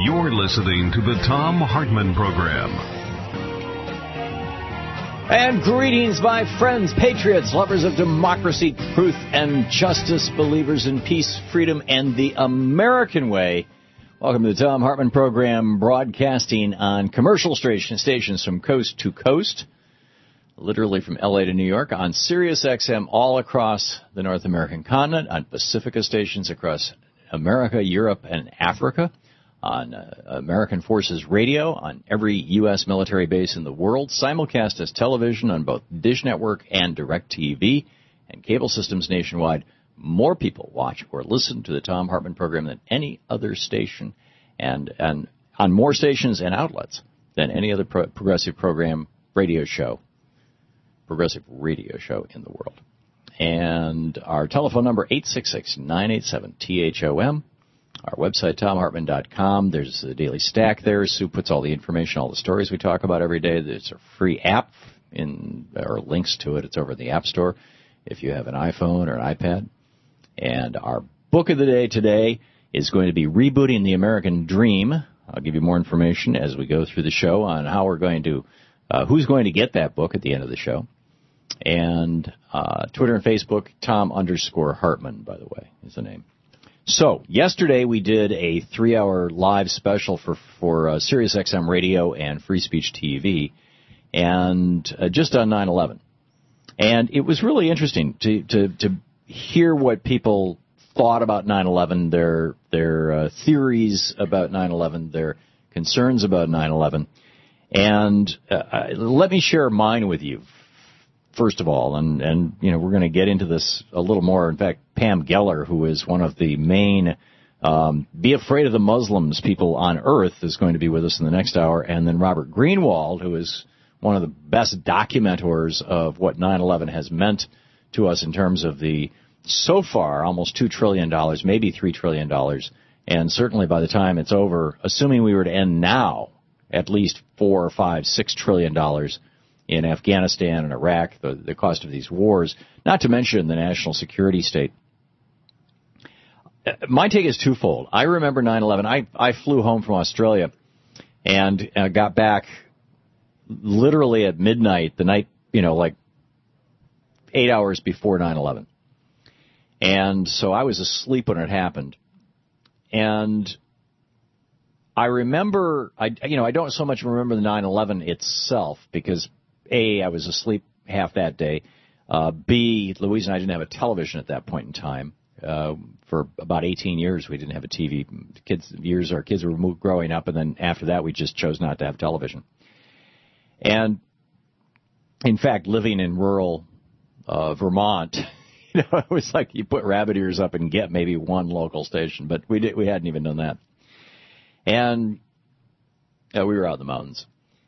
You're listening to the Thom Hartmann Program. And greetings, my friends, patriots, lovers of democracy, truth, and justice, believers in peace, freedom, and the American way. Welcome to the Thom Hartmann Program, broadcasting on commercial stations from coast to coast, literally from L.A. to New York, on Sirius XM all across the North American continent, on Pacifica stations across America, Europe, and Africa, on American Forces Radio, on every U.S. military base in the world, simulcast as television on both Dish Network and DirecTV, and cable systems nationwide. More people watch or listen to the Thom Hartmann Program than any other station, and on more stations and outlets than any other progressive radio show in the world. And our telephone number, 866-987-THOM. Our website, ThomHartmann.com. There's the Daily Stack there. Sue puts all the information, all the stories we talk about every day. There's a free app or links to it. It's over in the App Store if you have an iPhone or an iPad. And our book of the day today is going to be Rebooting the American Dream. I'll give you more information as we go through the show on how we're going to, who's going to get that book at the end of the show. And Twitter and Facebook, Thom_Hartmann, by the way, is the name. So, yesterday we did a 3-hour live special for Sirius XM Radio and Free Speech TV, and just on 9/11. And it was really interesting to hear what people thought about 9/11, their theories about 9/11, their concerns about 9/11. And let me share mine with you. First of all, and you know, we're going to get into this a little more. In fact, Pam Geller, who is one of the main Be Afraid of the Muslims people on Earth, is going to be with us in the next hour. And then Robert Greenwald, who is one of the best documentors of what 9/11 has meant to us in terms of the, so far, almost $2 trillion, maybe $3 trillion. And certainly by the time it's over, assuming we were to end now, at least $4, $5, $6 trillion in Afghanistan and Iraq, the cost of these wars, not to mention the national security state. My take is twofold. I remember 9/11. I flew home from Australia and got back literally at midnight, the night, like 8 hours before 9/11. And so I was asleep when it happened. And I remember, I don't so much remember the 9/11 itself because, A, I was asleep half that day. B, Louise and I didn't have a television at that point in time. For about 18 years, we didn't have a TV. Our kids were growing up, and then after that, we just chose not to have television. And, in fact, living in rural Vermont, it was like you put rabbit ears up and get maybe one local station, but we hadn't even done that. And we were out in the mountains.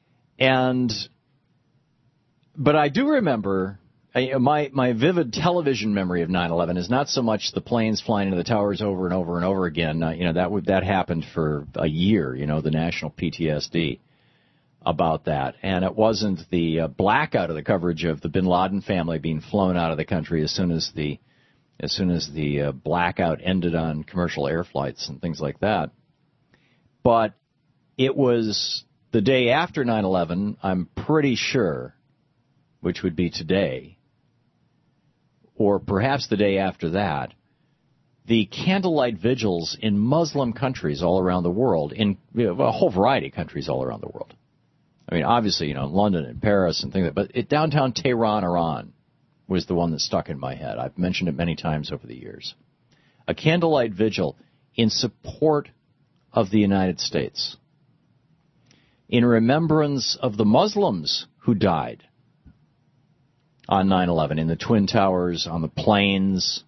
But I do remember, my vivid television memory of 9/11 is not so much the planes flying into the towers over and over and over again. That happened for a year, the national PTSD about that. And it wasn't the blackout of the coverage of the bin Laden family being flown out of the country as soon as the blackout ended on commercial air flights and things like that. But it was the day after 9/11, I'm pretty sure, which would be today, or perhaps the day after that, the candlelight vigils in Muslim countries all around the world, in a whole variety of countries all around the world. I mean, obviously, London and Paris and things like that, but downtown Tehran, Iran, was the one that stuck in my head. I've mentioned it many times over the years. A candlelight vigil in support of the United States, in remembrance of the Muslims who died on 9/11, in the Twin Towers, on the planes,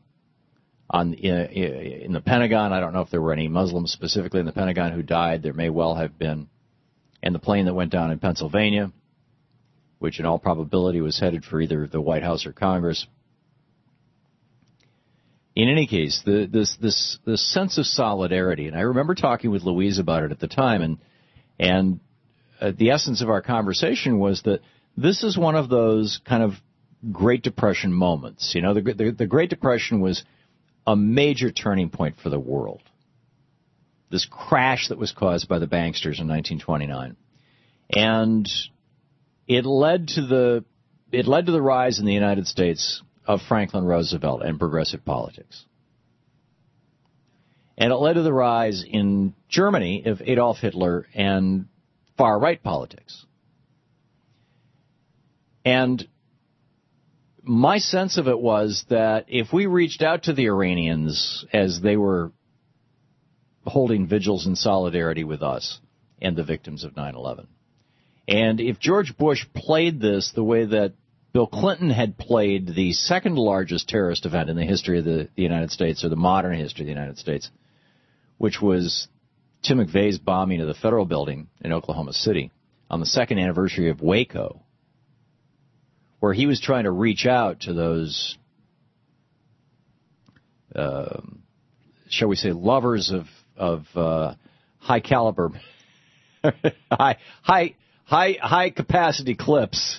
in the Pentagon. I don't know if there were any Muslims specifically in the Pentagon who died. There may well have been. And the plane that went down in Pennsylvania, which in all probability was headed for either the White House or Congress. In any case, this sense of solidarity, and I remember talking with Louise about it at the time, and the essence of our conversation was that this is one of those kind of Great Depression moments. The Great Depression was a major turning point for the world. this crash that was caused by the banksters in 1929. And it led to the rise in the United States of Franklin Roosevelt and progressive politics. And it led to the rise in Germany of Adolf Hitler and far-right politics. And my sense of it was that if we reached out to the Iranians as they were holding vigils in solidarity with us and the victims of 9/11, and if George Bush played this the way that Bill Clinton had played the second largest terrorist event in the history of the United States, or the modern history of the United States, which was Tim McVeigh's bombing of the Federal Building in Oklahoma City on the second anniversary of Waco, where he was trying to reach out to those, shall we say, lovers of high caliber, high capacity clips,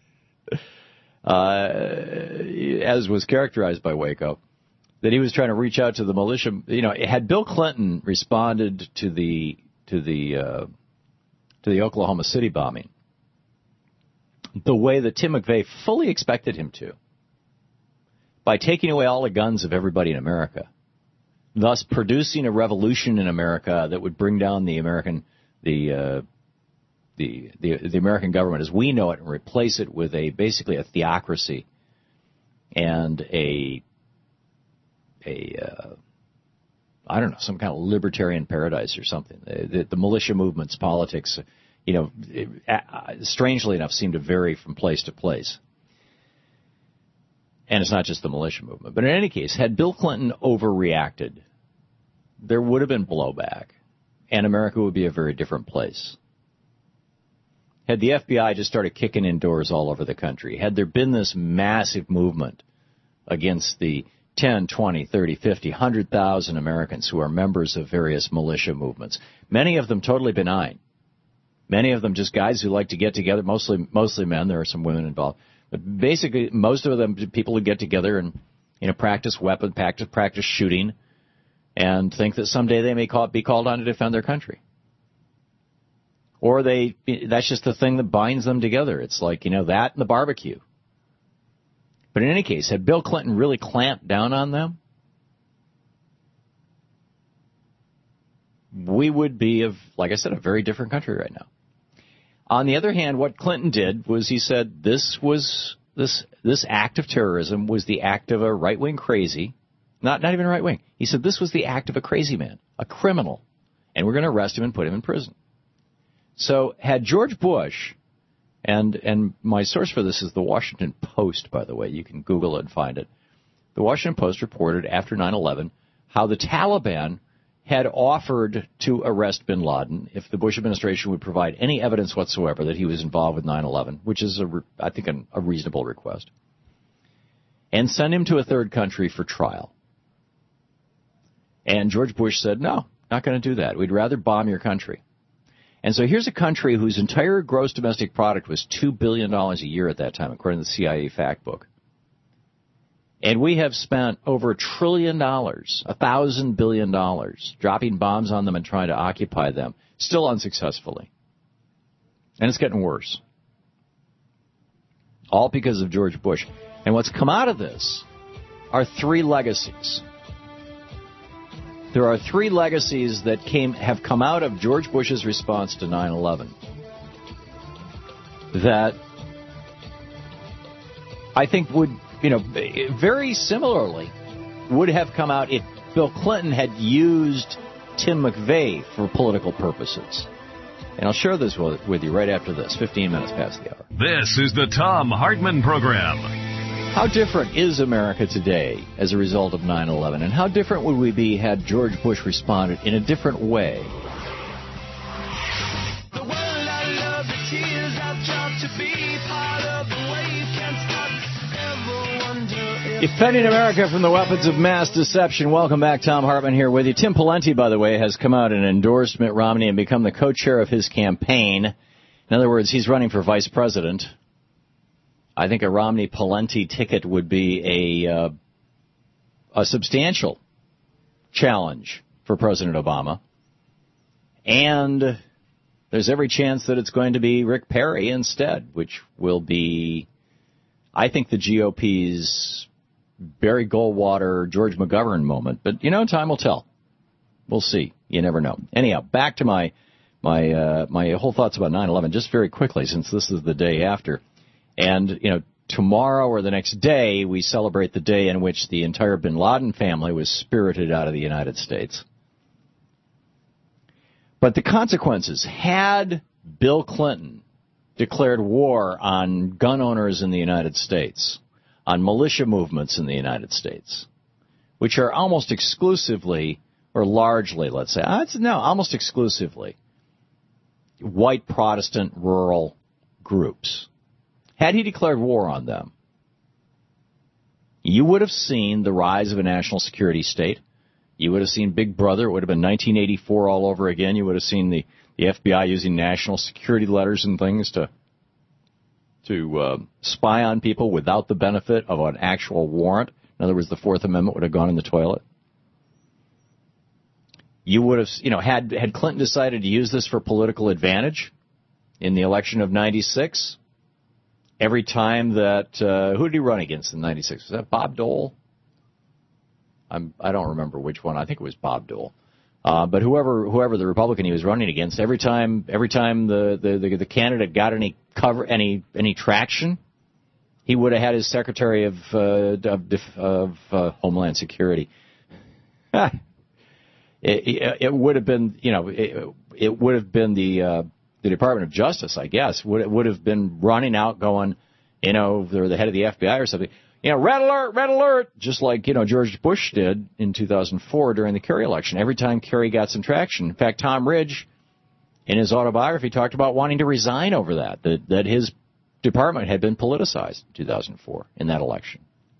as was characterized by Waco, that he was trying to reach out to the militia. Had Bill Clinton responded to the Oklahoma City bombing the way that Tim McVeigh fully expected him to, by taking away all the guns of everybody in America, thus producing a revolution in America that would bring down the American government as we know it and replace it with basically a theocracy and some kind of libertarian paradise or something. The militia movement's politics, strangely enough, seem to vary from place to place. And it's not just the militia movement. But in any case, had Bill Clinton overreacted, there would have been blowback, and America would be a very different place. Had the FBI just started kicking in doors all over the country, had there been this massive movement against the 10, 20, 30, 50, 100,000 Americans who are members of various militia movements, many of them totally benign, many of them just guys who like to get together, mostly men, there are some women involved, but basically most of them people who get together and practice weapons, practice shooting, and think that someday they may be called on to defend their country. Or that's just the thing that binds them together. It's like, that and the barbecue. But in any case, had Bill Clinton really clamped down on them, we would be, like I said, a very different country right now. On the other hand, what Clinton did was he said this act of terrorism was the act of a right-wing crazy, not even right-wing. He said this was the act of a crazy man, a criminal, and we're going to arrest him and put him in prison. So had George Bush, and my source for this is the Washington Post, by the way. You can Google it and find it. The Washington Post reported after 9/11 how the Taliban had offered to arrest bin Laden if the Bush administration would provide any evidence whatsoever that he was involved with 9/11, which is, I think, a reasonable request, and send him to a third country for trial. And George Bush said, no, not going to do that. We'd rather bomb your country. And so here's a country whose entire gross domestic product was $2 billion a year at that time, according to the CIA fact book. And we have spent over $1 trillion, $1,000 billion, dropping bombs on them and trying to occupy them, still unsuccessfully. And it's getting worse. All because of George Bush. And what's come out of this are three legacies. There are three legacies that have come out of George Bush's response to 9/11 that I think would, very similarly would have come out if Bill Clinton had used Tim McVeigh for political purposes. And I'll share this with you right after this, 15 minutes past the hour. This is the Thom Hartmann Program. How different is America today as a result of 9/11? And how different would we be had George Bush responded in a different way? The world I love, the tears I've dropped to be part of the wave can't stop. Ever wonder if defending America from the weapons of mass deception. Welcome back. Thom Hartmann here with you. Tim Pawlenty, by the way, has come out and endorsed Mitt Romney and become the co-chair of his campaign. In other words, he's running for vice president. I think a Romney-Pawlenty ticket would be a substantial challenge for President Obama. And there's every chance that it's going to be Rick Perry instead, which will be, I think, the GOP's Barry Goldwater, George McGovern moment. But, time will tell. We'll see. You never know. Anyhow, back to my whole thoughts about 9/11, just very quickly, since this is the day after. And, tomorrow or the next day, we celebrate the day in which the entire bin Laden family was spirited out of the United States. But the consequences, had Bill Clinton declared war on gun owners in the United States, on militia movements in the United States, which are almost exclusively, or largely, let's say, almost exclusively, white Protestant rural groups. Had he declared war on them, you would have seen the rise of a national security state. You would have seen Big Brother. It would have been 1984 all over again. You would have seen the FBI using national security letters and things to spy on people without the benefit of an actual warrant. In other words, the Fourth Amendment would have gone in the toilet. You would have, had Clinton decided to use this for political advantage in the election of 96, every time that, who did he run against in 96? Was that Bob Dole? I don't remember which one. I think it was Bob Dole. But whoever the Republican he was running against, every time the candidate got any traction, he would have had his Secretary of Homeland Security. It would have been, it would have been the Department of Justice, I guess, would have been running out going, they're the head of the FBI or something. Red alert, just like, George Bush did in 2004 during the Kerry election. Every time Kerry got some traction. In fact, Tom Ridge, in his autobiography, talked about wanting to resign over that his department had been politicized in 2004 in that election.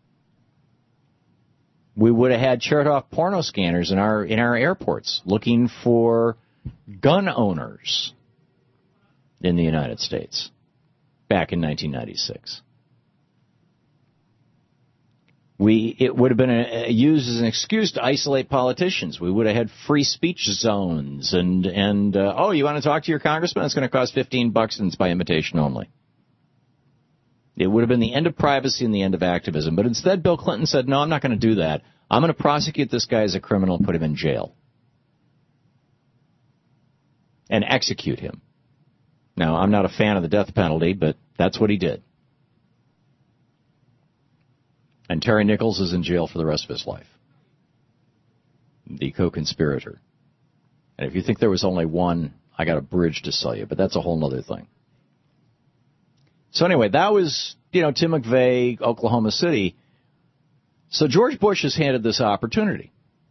We would have had Chertoff porno scanners in our airports looking for gun owners in the United States back in 1996. It would have been used as an excuse to isolate politicians. We would have had free speech zones and you want to talk to your congressman? It's going to cost $15 and it's by invitation only. It would have been the end of privacy and the end of activism. But instead, Bill Clinton said, no, I'm not going to do that. I'm going to prosecute this guy as a criminal and put him in jail. And execute him. Now, I'm not a fan of the death penalty, but that's what he did. And Terry Nichols is in jail for the rest of his life. The co-conspirator. And if you think there was only one, I got a bridge to sell you, but that's a whole other thing. So anyway, that was, Tim McVeigh, Oklahoma City. So George Bush has handed this opportunity.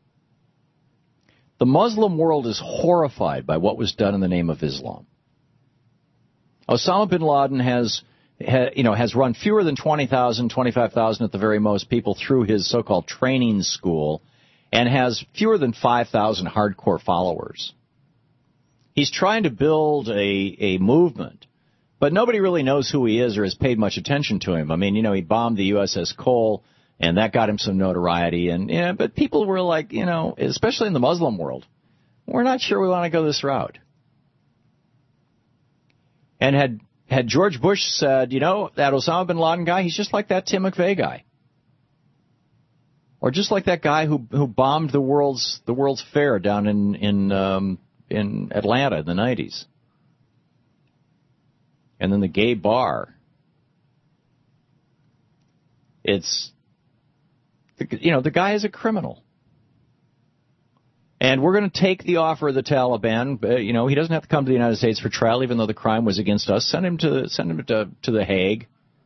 The Muslim world is horrified by what was done in the name of Islam. Osama bin Laden has run fewer than 20,000, 25,000 at the very most people through his so-called training school and has fewer than 5,000 hardcore followers. He's trying to build a movement, but nobody really knows who he is or has paid much attention to him. I mean, he bombed the USS Cole, and that got him some notoriety. But people were like, especially in the Muslim world, we're not sure we want to go this route. And had George Bush said, that Osama bin Laden guy, he's just like that Tim McVeigh guy. Or just like that guy who bombed the World's Fair down in Atlanta in the 90s. And then the gay bar. The guy is a criminal. And we're going to take the offer of the Taliban. He doesn't have to come to the United States for trial, even though the crime was against us. Send him to the Hague.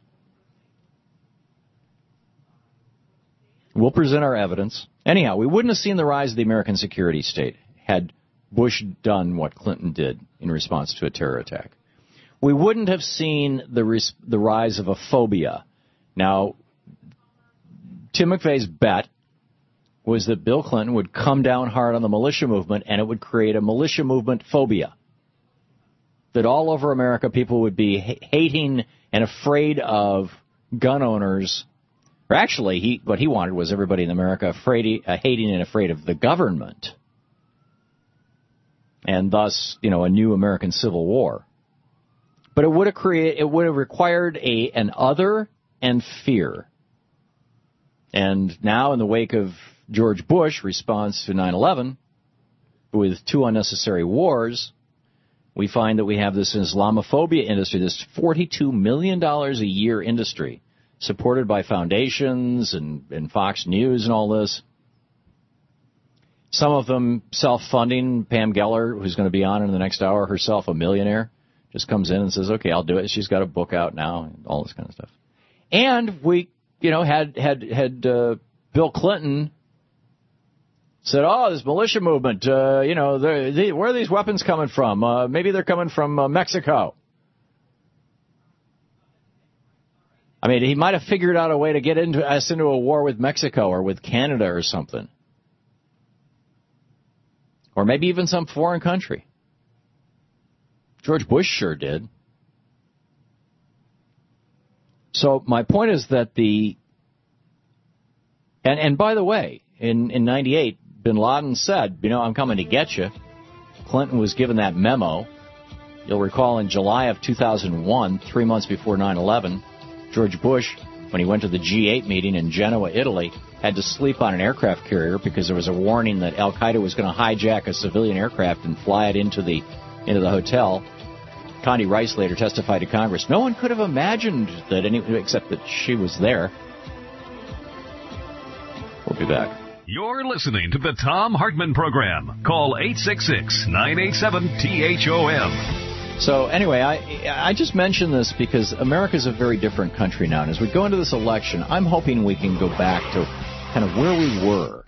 We'll present our evidence. Anyhow, we wouldn't have seen the rise of the American security state had Bush done what Clinton did in response to a terror attack. We wouldn't have seen the rise of a phobia. Now, Tim McVeigh's bet was that Bill Clinton would come down hard on the militia movement, and it would create a militia movement phobia. That all over America, people would be hating and afraid of gun owners. Or actually, what he wanted was everybody in America hating and afraid of the government. and thus, a new American Civil War. But it would have required an other and fear. And now, in the wake of George Bush response to 9/11, with 2 unnecessary wars, we find that we have this Islamophobia industry, this $42 million a year industry, supported by foundations and Fox News and all this. Some of them self-funding. Pam Geller, who's going to be on in the next hour, herself a millionaire, just comes in and says, okay, I'll do it. She's got a book out now and all this kind of stuff. And we, had Bill Clinton said, oh, this militia movement, where are these weapons coming from? Maybe they're coming from Mexico. I mean, he might have figured out a way to get us into a war with Mexico or with Canada or something. Or maybe even some foreign country. George Bush sure did. So my point is that and by the way, in 98, bin Laden said, I'm coming to get you. Clinton was given that memo. You'll recall in July of 2001, 3 months before 9/11, George Bush, when he went to the G8 meeting in Genoa, Italy, had to sleep on an aircraft carrier because there was a warning that Al-Qaeda was going to hijack a civilian aircraft and fly it into the hotel. Condi Rice later testified to Congress. No one could have imagined that except that she was there. We'll be back. You're listening to the Thom Hartmann Program. Call 866-987-THOM. So anyway, I just mentioned this because America's a very different country now. And as we go into this election, I'm hoping we can go back to kind of where we were.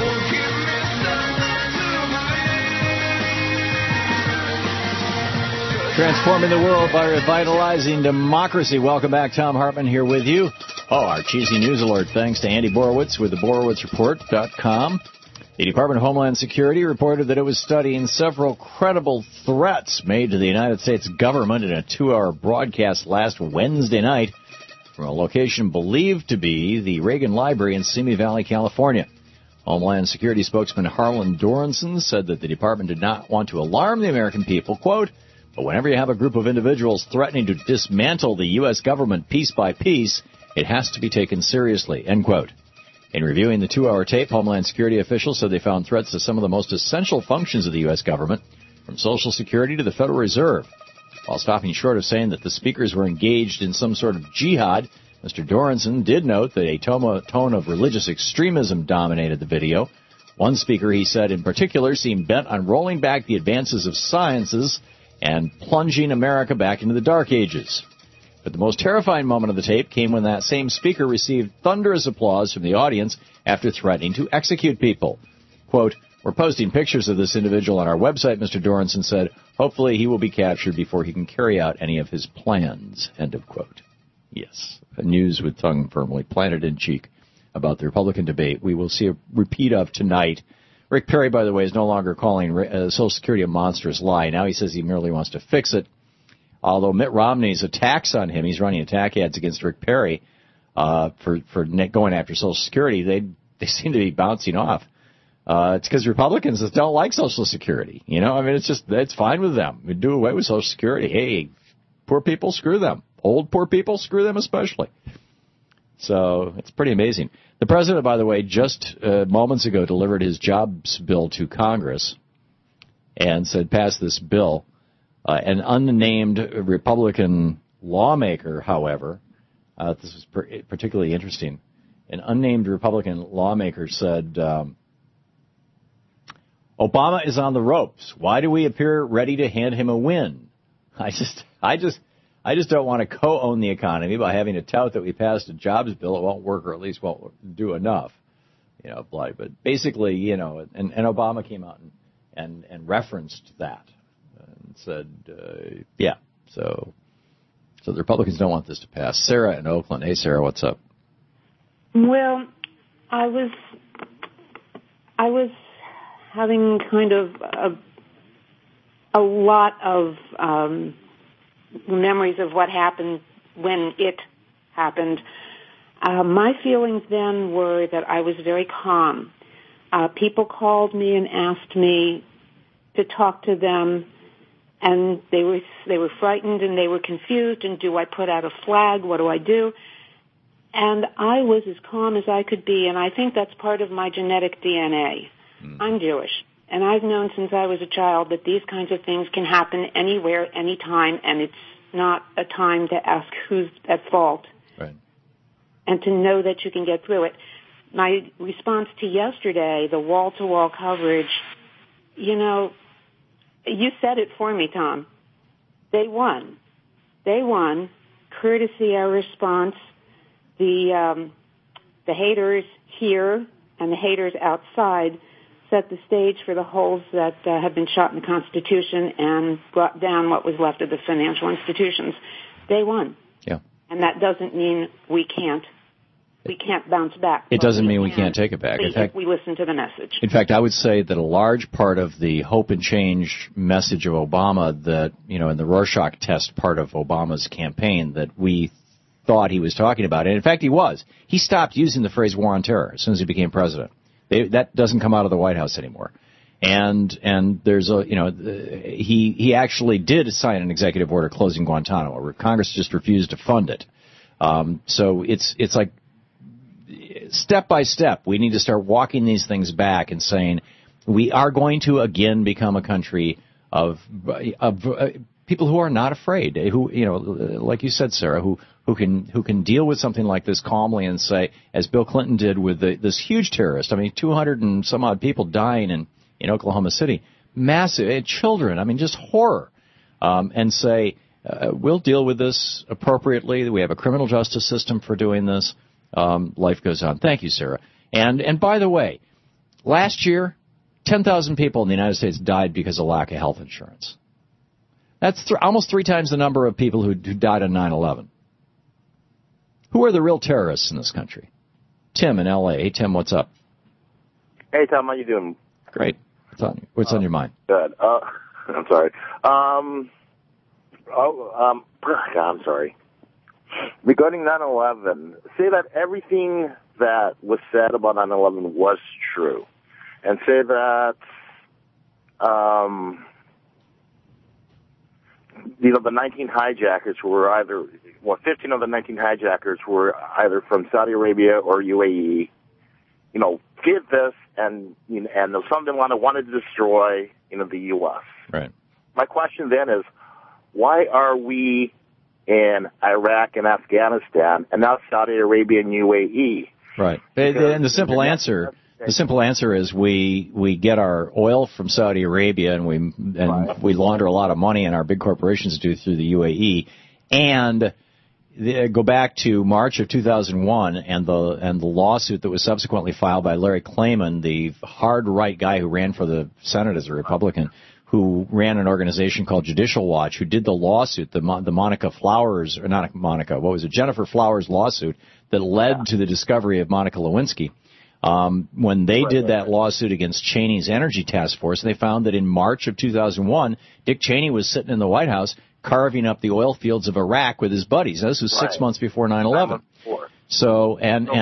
Transforming the world by revitalizing democracy. Welcome back. Thom Hartmann here with you. Oh, our cheesy news alert thanks to Andy Borowitz with theborowitzreport.com. The Department of Homeland Security reported that it was studying several credible threats made to the United States government in a 2-hour broadcast last Wednesday night from a location believed to be the Reagan Library in Simi Valley, California. Homeland Security spokesman Harlan Dorenson said that the department did not want to alarm the American people, quote, but whenever you have a group of individuals threatening to dismantle the U.S. government piece by piece, it has to be taken seriously, end quote. In reviewing the 2-hour tape, Homeland Security officials said they found threats to some of the most essential functions of the U.S. government, from Social Security to the Federal Reserve. While stopping short of saying that the speakers were engaged in some sort of jihad, Mr. Dorenson did note that a tone of religious extremism dominated the video. One speaker, he said in particular, seemed bent on rolling back the advances of sciences and plunging America back into the Dark Ages. But the most terrifying moment of the tape came when that same speaker received thunderous applause from the audience after threatening to execute people. Quote, we're posting pictures of this individual on our website, Mr. Dorenson said. Hopefully he will be captured before he can carry out any of his plans, end of quote. Yes, news with tongue firmly planted in cheek about the Republican debate. We will see a repeat of tonight. Rick Perry, by the way, is no longer calling Social Security a monstrous lie. Now he says he merely wants to fix it. Although Mitt Romney's attacks on him, he's running attack ads against Rick Perry for going after Social Security, they seem to be bouncing off. It's because Republicans don't like Social Security. It's fine with them. We do away with Social Security. Hey, poor people, screw them. Old poor people, screw them especially. So it's pretty amazing. The president, by the way, just moments ago delivered his jobs bill to Congress and said, pass this bill. An unnamed Republican lawmaker, however, this was particularly interesting. An unnamed Republican lawmaker said, Obama is on the ropes. Why do we appear ready to hand him a win? I just don't want to co-own the economy by having to tout that we passed a jobs bill. It won't work, or at least won't do enough. But basically, and Obama came out and referenced that and said, So the Republicans don't want this to pass. Sarah in Oakland. Hey, Sarah, what's up? Well, I was having kind of a lot of memories of what happened when it happened. My feelings then were that I was very calm. People called me and asked me to talk to them, and they were frightened and they were confused, and do I put out a flag? What do I do? And I was as calm as I could be, and I think that's part of my genetic DNA. I'm Jewish, and I've known since I was a child that these kinds of things can happen anywhere, anytime, and it's not a time to ask who's at fault. Right. And to know that you can get through it. My response to yesterday, the wall-to-wall coverage, you know, you said it for me, Tom. They won. They won, courtesy our response. The haters here and the haters outside set the stage for the holes that have been shot in the Constitution and brought down what was left of the financial institutions. They won. Yeah. And that doesn't mean we can't bounce back. It doesn't mean we can't take it back. In fact, if we listen to the message. In fact, I would say that a large part of the hope and change message of Obama that, you know, in the Rorschach test part of Obama's campaign that we thought he was talking about, and in fact he was. He stopped using the phrase war on terror as soon as he became president. That doesn't come out of the White House anymore. And there's a, you know, he actually did sign an executive order closing Guantanamo, where Congress just refused to fund it. So it's like step by step, we need to start walking these things back and saying we are going to again become a country of people who are not afraid, who, you know, like you said, Sarah, who can deal with something like this calmly and say, as Bill Clinton did with this huge terrorist. I mean, 200 and some odd people dying in Oklahoma City, massive children. I mean, just horror. And say we'll deal with this appropriately. We have a criminal justice system for doing this. Life goes on. Thank you, Sarah. And by the way, last year, 10,000 people in the United States died because of lack of health insurance. That's almost 3 times the number of people who died on 9/11. Who are the real terrorists in this country? Tim in L.A. Hey, Tim, what's up? Hey, Tom, how you doing? Great. What's on your mind? Good. I'm sorry. God, I'm sorry. Regarding 9/11, say that everything that was said about 9/11 was true, and say that the 19 hijackers were either, 15 of the 19 hijackers were either from Saudi Arabia or UAE. You know, did this, and Osama bin Laden wanted to destroy, the U.S. Right. My question then is, why are we in Iraq and Afghanistan and not Saudi Arabia and UAE? Right. And the simple answer is we get our oil from Saudi Arabia and we launder a lot of money, and our big corporations do through the UAE. And go back to March of 2001 and the lawsuit that was subsequently filed by Larry Klayman, the hard right guy who ran for the Senate as a Republican, who ran an organization called Judicial Watch, who did the lawsuit, the Monica Flowers, or not Monica, what was it, Jennifer Flowers lawsuit that led to the discovery of Monica Lewinsky. When they did that lawsuit against Cheney's Energy Task Force, they found that in March of 2001, Dick Cheney was sitting in the White House carving up the oil fields of Iraq with his buddies. Now, this was 6 months before 9/11. So,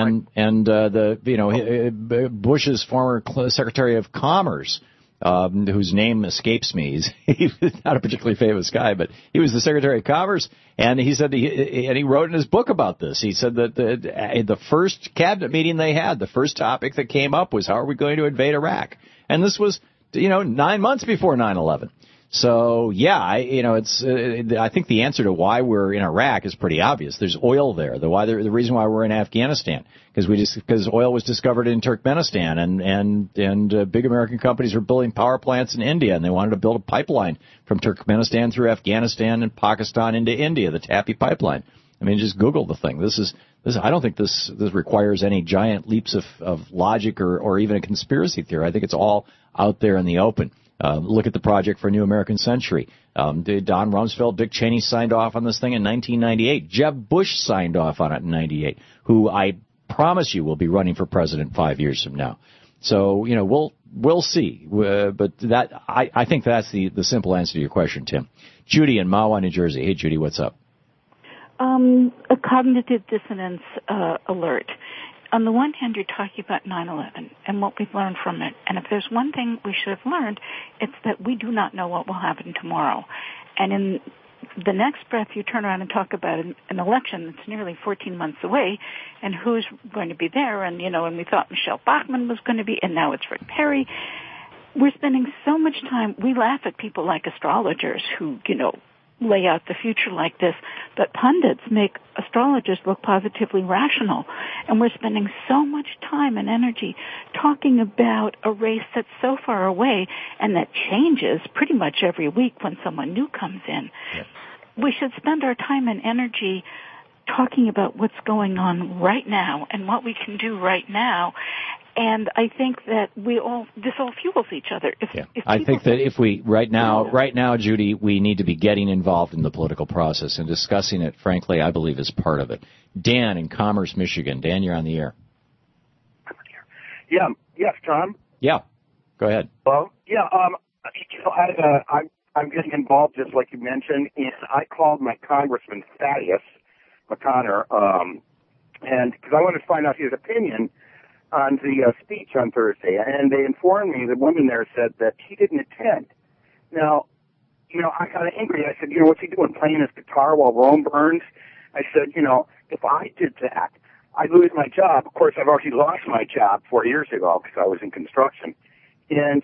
Bush's former Secretary of Commerce, whose name escapes me. He's not a particularly famous guy, but he was the Secretary of Commerce, and he said he wrote in his book about this. He said that the first cabinet meeting they had, the first topic that came up was how are we going to invade Iraq, and this was 9 months before 9/11. So yeah, I think the answer to why we're in Iraq is pretty obvious. There's oil there. The reason why we're in Afghanistan because oil was discovered in Turkmenistan and big American companies were building power plants in India, and they wanted to build a pipeline from Turkmenistan through Afghanistan and Pakistan into India, the TAPI pipeline. I mean, just Google the thing. This. I don't think this requires any giant leaps of logic or even a conspiracy theory. I think it's all out there in the open. Look at the Project for a New American Century. Don Rumsfeld, Dick Cheney signed off on this thing in 1998. Jeb Bush signed off on it in 98, who I promise you will be running for president 5 years from now. So, we'll see. But I think that's the simple answer to your question, Tim. Judy in Mahwah, New Jersey. Hey, Judy, what's up? A cognitive dissonance alert. on the one hand, you're talking about 9/11 and what we've learned from it. And if there's one thing we should have learned, it's that we do not know what will happen tomorrow. And in the next breath, you turn around and talk about an election that's nearly 14 months away, and who's going to be there. And, and we thought Michelle Bachmann was going to be, and now it's Rick Perry. We're spending so much time, we laugh at people like astrologers who, lay out the future like this, but pundits make astrologers look positively rational. And we're spending so much time and energy talking about a race that's so far away and that changes pretty much every week when someone new comes in. Yes. We should spend our time and energy talking about what's going on right now and what we can do right now. And I think that this all fuels each other. I think that if we, right now, Judy, we need to be getting involved in the political process and discussing it, frankly, I believe is part of it. Dan in Commerce, Michigan. Dan, you're on the air. Yeah. Yes, Tom? Yeah. Go ahead. Well, yeah, I'm getting involved, just like you mentioned, and I called my Congressman Thaddeus McConnor, and because I wanted to find out his opinion on the speech on Thursday, and they informed me, the woman there said that he didn't attend. Now, I got angry. I said, what's he doing, playing his guitar while Rome burns? I said, if I did that, I'd lose my job. Of course, I've already lost my job 4 years ago because I was in construction. And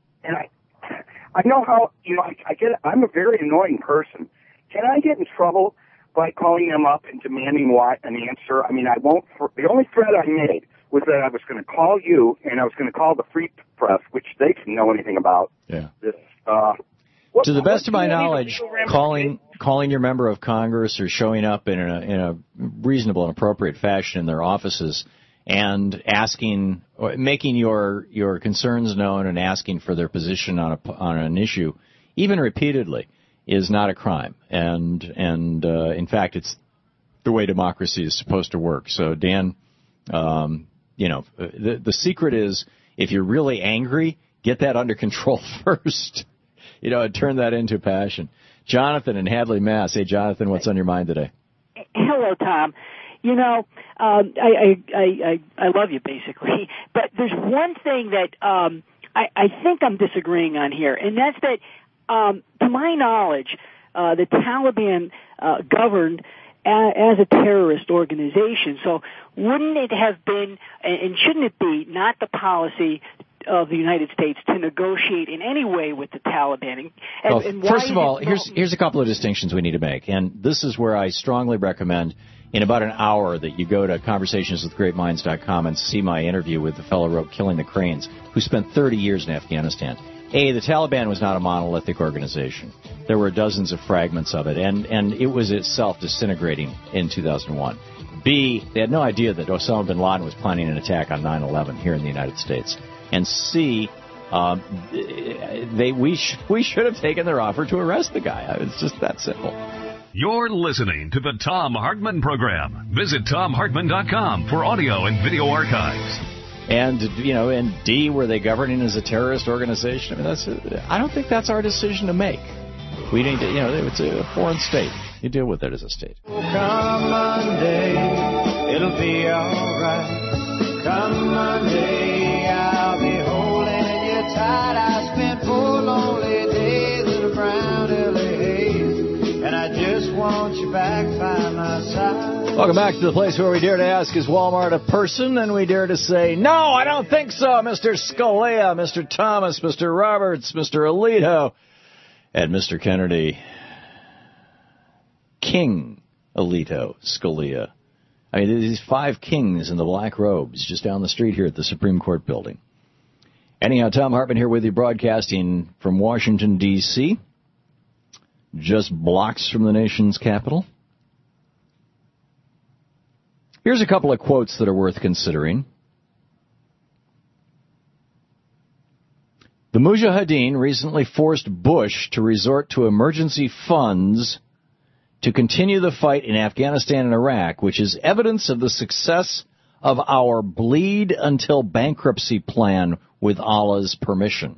I know how, I get it. I'm a very annoying person. Can I get in trouble by calling them up and demanding an answer? I mean, I won't. The only threat I made was that I was going to call you and I was going to call the Free Press, which they didn't know anything about. Yeah. This, to the best of my knowledge, calling your member of Congress or showing up in a reasonable and appropriate fashion in their offices and asking, or making your concerns known and asking for their position on an issue, even repeatedly, is not a crime. And in fact, it's the way democracy is supposed to work. So, Dan, the secret is, if you're really angry, get that under control first, and turn that into passion. Jonathan in Hadley, Mass. Hey, Jonathan, what's on your mind today? Hello, Tom. I love you, basically. But there's one thing that I think I'm disagreeing on here, and that's that, to my knowledge, the Taliban governed as a terrorist organization. So wouldn't it have been, and shouldn't it be, not the policy of the United States to negotiate in any way with the Taliban? And first of all, here's a couple of distinctions we need to make, and this is where I strongly recommend in about an hour that you go to conversationswithgreatminds.com and see my interview with the fellow who wrote Killing the Cranes, who spent 30 years in Afghanistan. A, the Taliban was not a monolithic organization. There were dozens of fragments of it, and it was itself disintegrating in 2001. B, they had no idea that Osama bin Laden was planning an attack on 9/11 here in the United States. And C, we should have taken their offer to arrest the guy. It's just that simple. You're listening to the Thom Hartmann Program. Visit ThomHartmann.com for audio and video archives. And, and D, were they governing as a terrorist organization? I mean, I don't think that's our decision to make. We need to, it's a foreign state. You deal with it as a state. Come Monday, it'll be all right. Come Monday, I'll be holding you tight. I spent 4 lonely days in a brown LA haze, and I just want you back by my side. Welcome back to the place where we dare to ask, is Walmart a person? And we dare to say, no, I don't think so, Mr. Scalia, Mr. Thomas, Mr. Roberts, Mr. Alito, and Mr. Kennedy. King Alito Scalia. I mean, these 5 kings in the black robes just down the street here at the Supreme Court building. Anyhow, Thom Hartmann here with you, broadcasting from Washington, D.C., just blocks from the nation's capital. Here's a couple of quotes that are worth considering. The Mujahideen recently forced Bush to resort to emergency funds to continue the fight in Afghanistan and Iraq, which is evidence of the success of our bleed until bankruptcy plan with Allah's permission.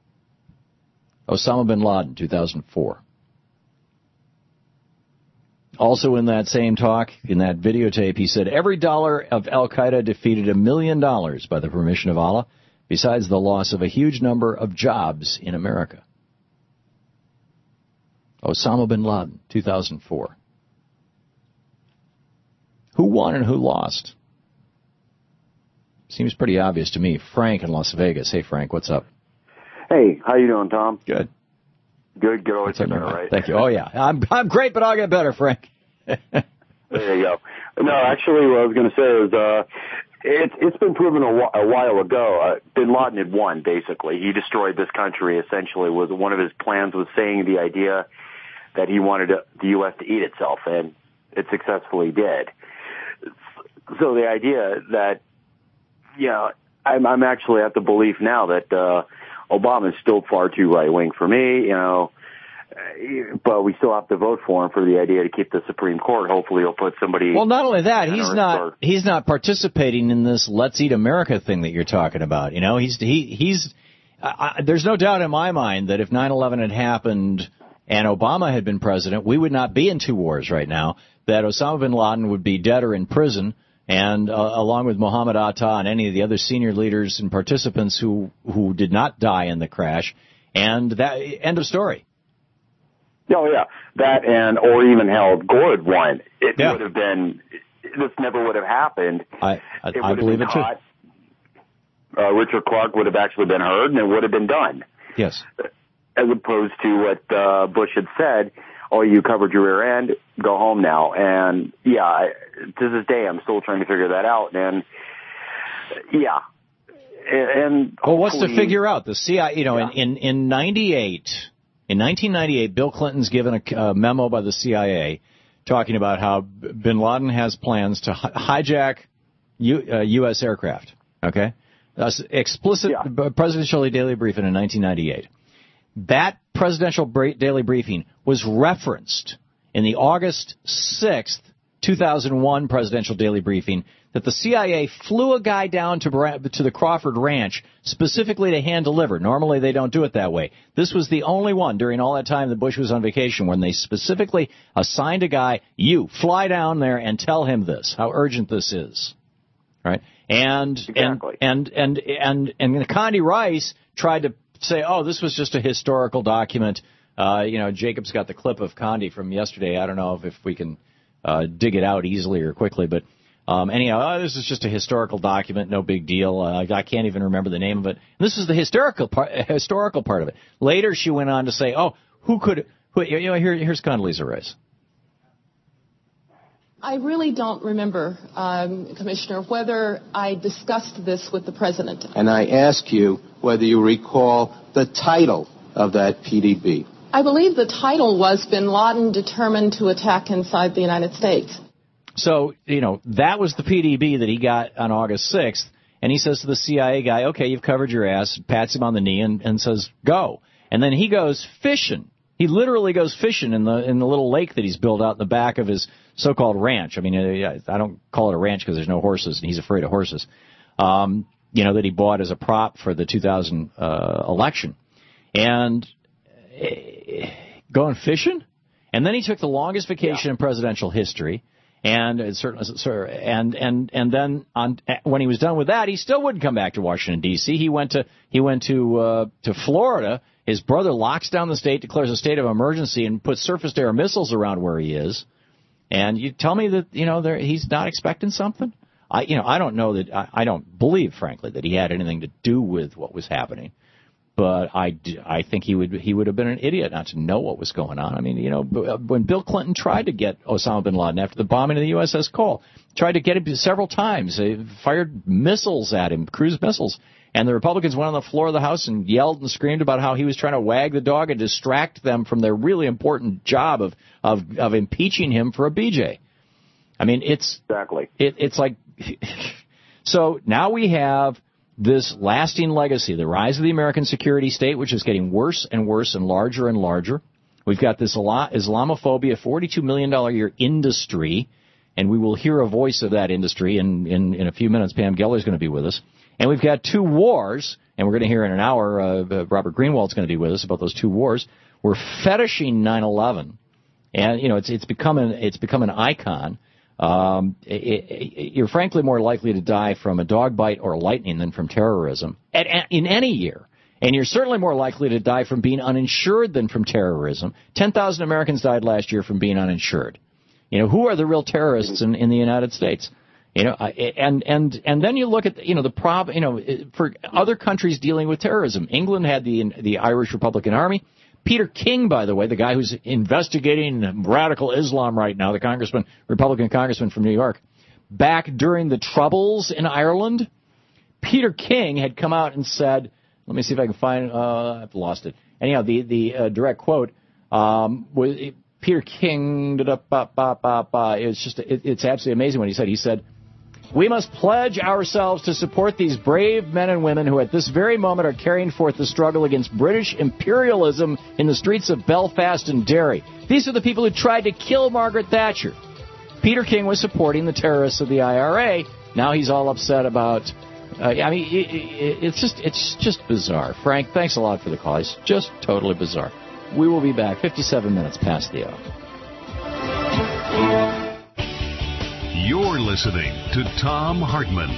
Osama bin Laden, 2004. Also in that same talk, in that videotape, he said, every dollar of al-Qaeda defeated $1 million by the permission of Allah, besides the loss of a huge number of jobs in America. Osama bin Laden, 2004. Who won and who lost? Seems pretty obvious to me. Frank in Las Vegas. Hey, Frank, what's up? Hey, how you doing, Tom? Good. Good. Always better, right? Thank you. Oh, yeah. I'm great, but I'll get better, Frank. There you go. No, actually, what I was going to say is it's been proven a while ago. Bin Laden had won, basically. He destroyed this country, essentially. Was one of his plans was saying the idea that he wanted the U.S. to eat itself, and it successfully did. So the idea that, I'm actually at the belief now that Obama is still far too right-wing for me, but we still have to vote for him for the idea to keep the Supreme Court. Hopefully he'll put somebody... Well, not only that, he's not participating in this Let's Eat America thing that you're talking about. There's no doubt in my mind that if 9/11 had happened and Obama had been president, we would not be in two wars right now, that Osama bin Laden would be dead or in prison, and along with Mohammed Atta and any of the other senior leaders and participants who did not die in the crash, and that end of story. Oh, yeah. That or even hell, Gore had won. It would have been, this never would have happened. I believe it too. Richard Clark would have actually been heard, and it would have been done. Yes. As opposed to what Bush had said, you covered your rear end, go home now. And, to this day, I'm still trying to figure that out. And, And well, what's to figure out? The CIA, in 1998, Bill Clinton's given a memo by the CIA talking about how bin Laden has plans to hijack U.S. aircraft. Okay? That's explicit presidential daily briefing in 1998. That presidential daily briefing was referenced in the August 6th, 2001 presidential daily briefing that the CIA flew a guy down to the Crawford Ranch specifically to hand deliver. Normally they don't do it that way. This was the only one during all that time that Bush was on vacation when they specifically assigned a guy, you fly down there and tell him this, how urgent this is. Right? And Condi Rice tried to say, this was just a historical document. Jacob's got the clip of Condi from yesterday. I don't know if we can dig it out easily or quickly, but anyhow, this is just a historical document, no big deal. I can't even remember the name of it. And this is the historical part of it. Later, she went on to say, here's Condoleezza Rice. I really don't remember, Commissioner, whether I discussed this with the President. And I ask you whether you recall the title of that PDB. I believe the title was Bin Laden Determined to Attack Inside the United States. So, that was the PDB that he got on August 6th, and he says to the CIA guy, okay, you've covered your ass, pats him on the knee and says, go. And then he goes fishing. He literally goes fishing in the little lake that he's built out in the back of his so-called ranch. I mean, I don't call it a ranch because there's no horses, and he's afraid of horses, that he bought as a prop for the 2000 election. And going fishing? And then he took the longest vacation in presidential history. And then when he was done with that, he still wouldn't come back to Washington D.C. He went to Florida. His brother locks down the state, declares a state of emergency, and puts surface-to-air missiles around where he is. And you tell me that he's not expecting something? I don't know that. I don't believe, frankly, that he had anything to do with what was happening. But I think he would have been an idiot not to know what was going on. I mean, when Bill Clinton tried to get Osama bin Laden after the bombing of the USS Cole, tried to get him several times. They fired missiles at him, cruise missiles. And the Republicans went on the floor of the House and yelled and screamed about how he was trying to wag the dog and distract them from their really important job of impeaching him for a BJ. I mean, it's like so now we have this lasting legacy, the rise of the American security state, which is getting worse and worse and larger and larger. We've got this Islamophobia, $42 million a year industry, and we will hear a voice of that industry in a few minutes. Pam Geller's going to be with us. And we've got two wars, and we're going to hear in an hour, Robert Greenwald's going to be with us about those two wars. We're fetishing 9/11, And, it's become an icon. You're frankly more likely to die from a dog bite or lightning than from terrorism in any year. And you're certainly more likely to die from being uninsured than from terrorism. 10,000 Americans died last year from being uninsured. Who are the real terrorists in the United States? And then you look at, the problem, for other countries dealing with terrorism. England had the Irish Republican Army. Peter King, by the way, the guy who's investigating radical Islam right now, the Republican congressman from New York, back during the Troubles in Ireland, Peter King had come out and said, let me see if I can find, I've lost it. Anyhow, the direct quote was Peter King, it's absolutely amazing what he said. He said, "We must pledge ourselves to support these brave men and women who at this very moment are carrying forth the struggle against British imperialism in the streets of Belfast and Derry. These are the people who tried to kill Margaret Thatcher." Peter King was supporting the terrorists of the IRA. Now he's all upset about... it's just bizarre. Frank, thanks a lot for the call. It's just totally bizarre. We will be back 57 minutes past the hour. You're listening to Thom Hartmann.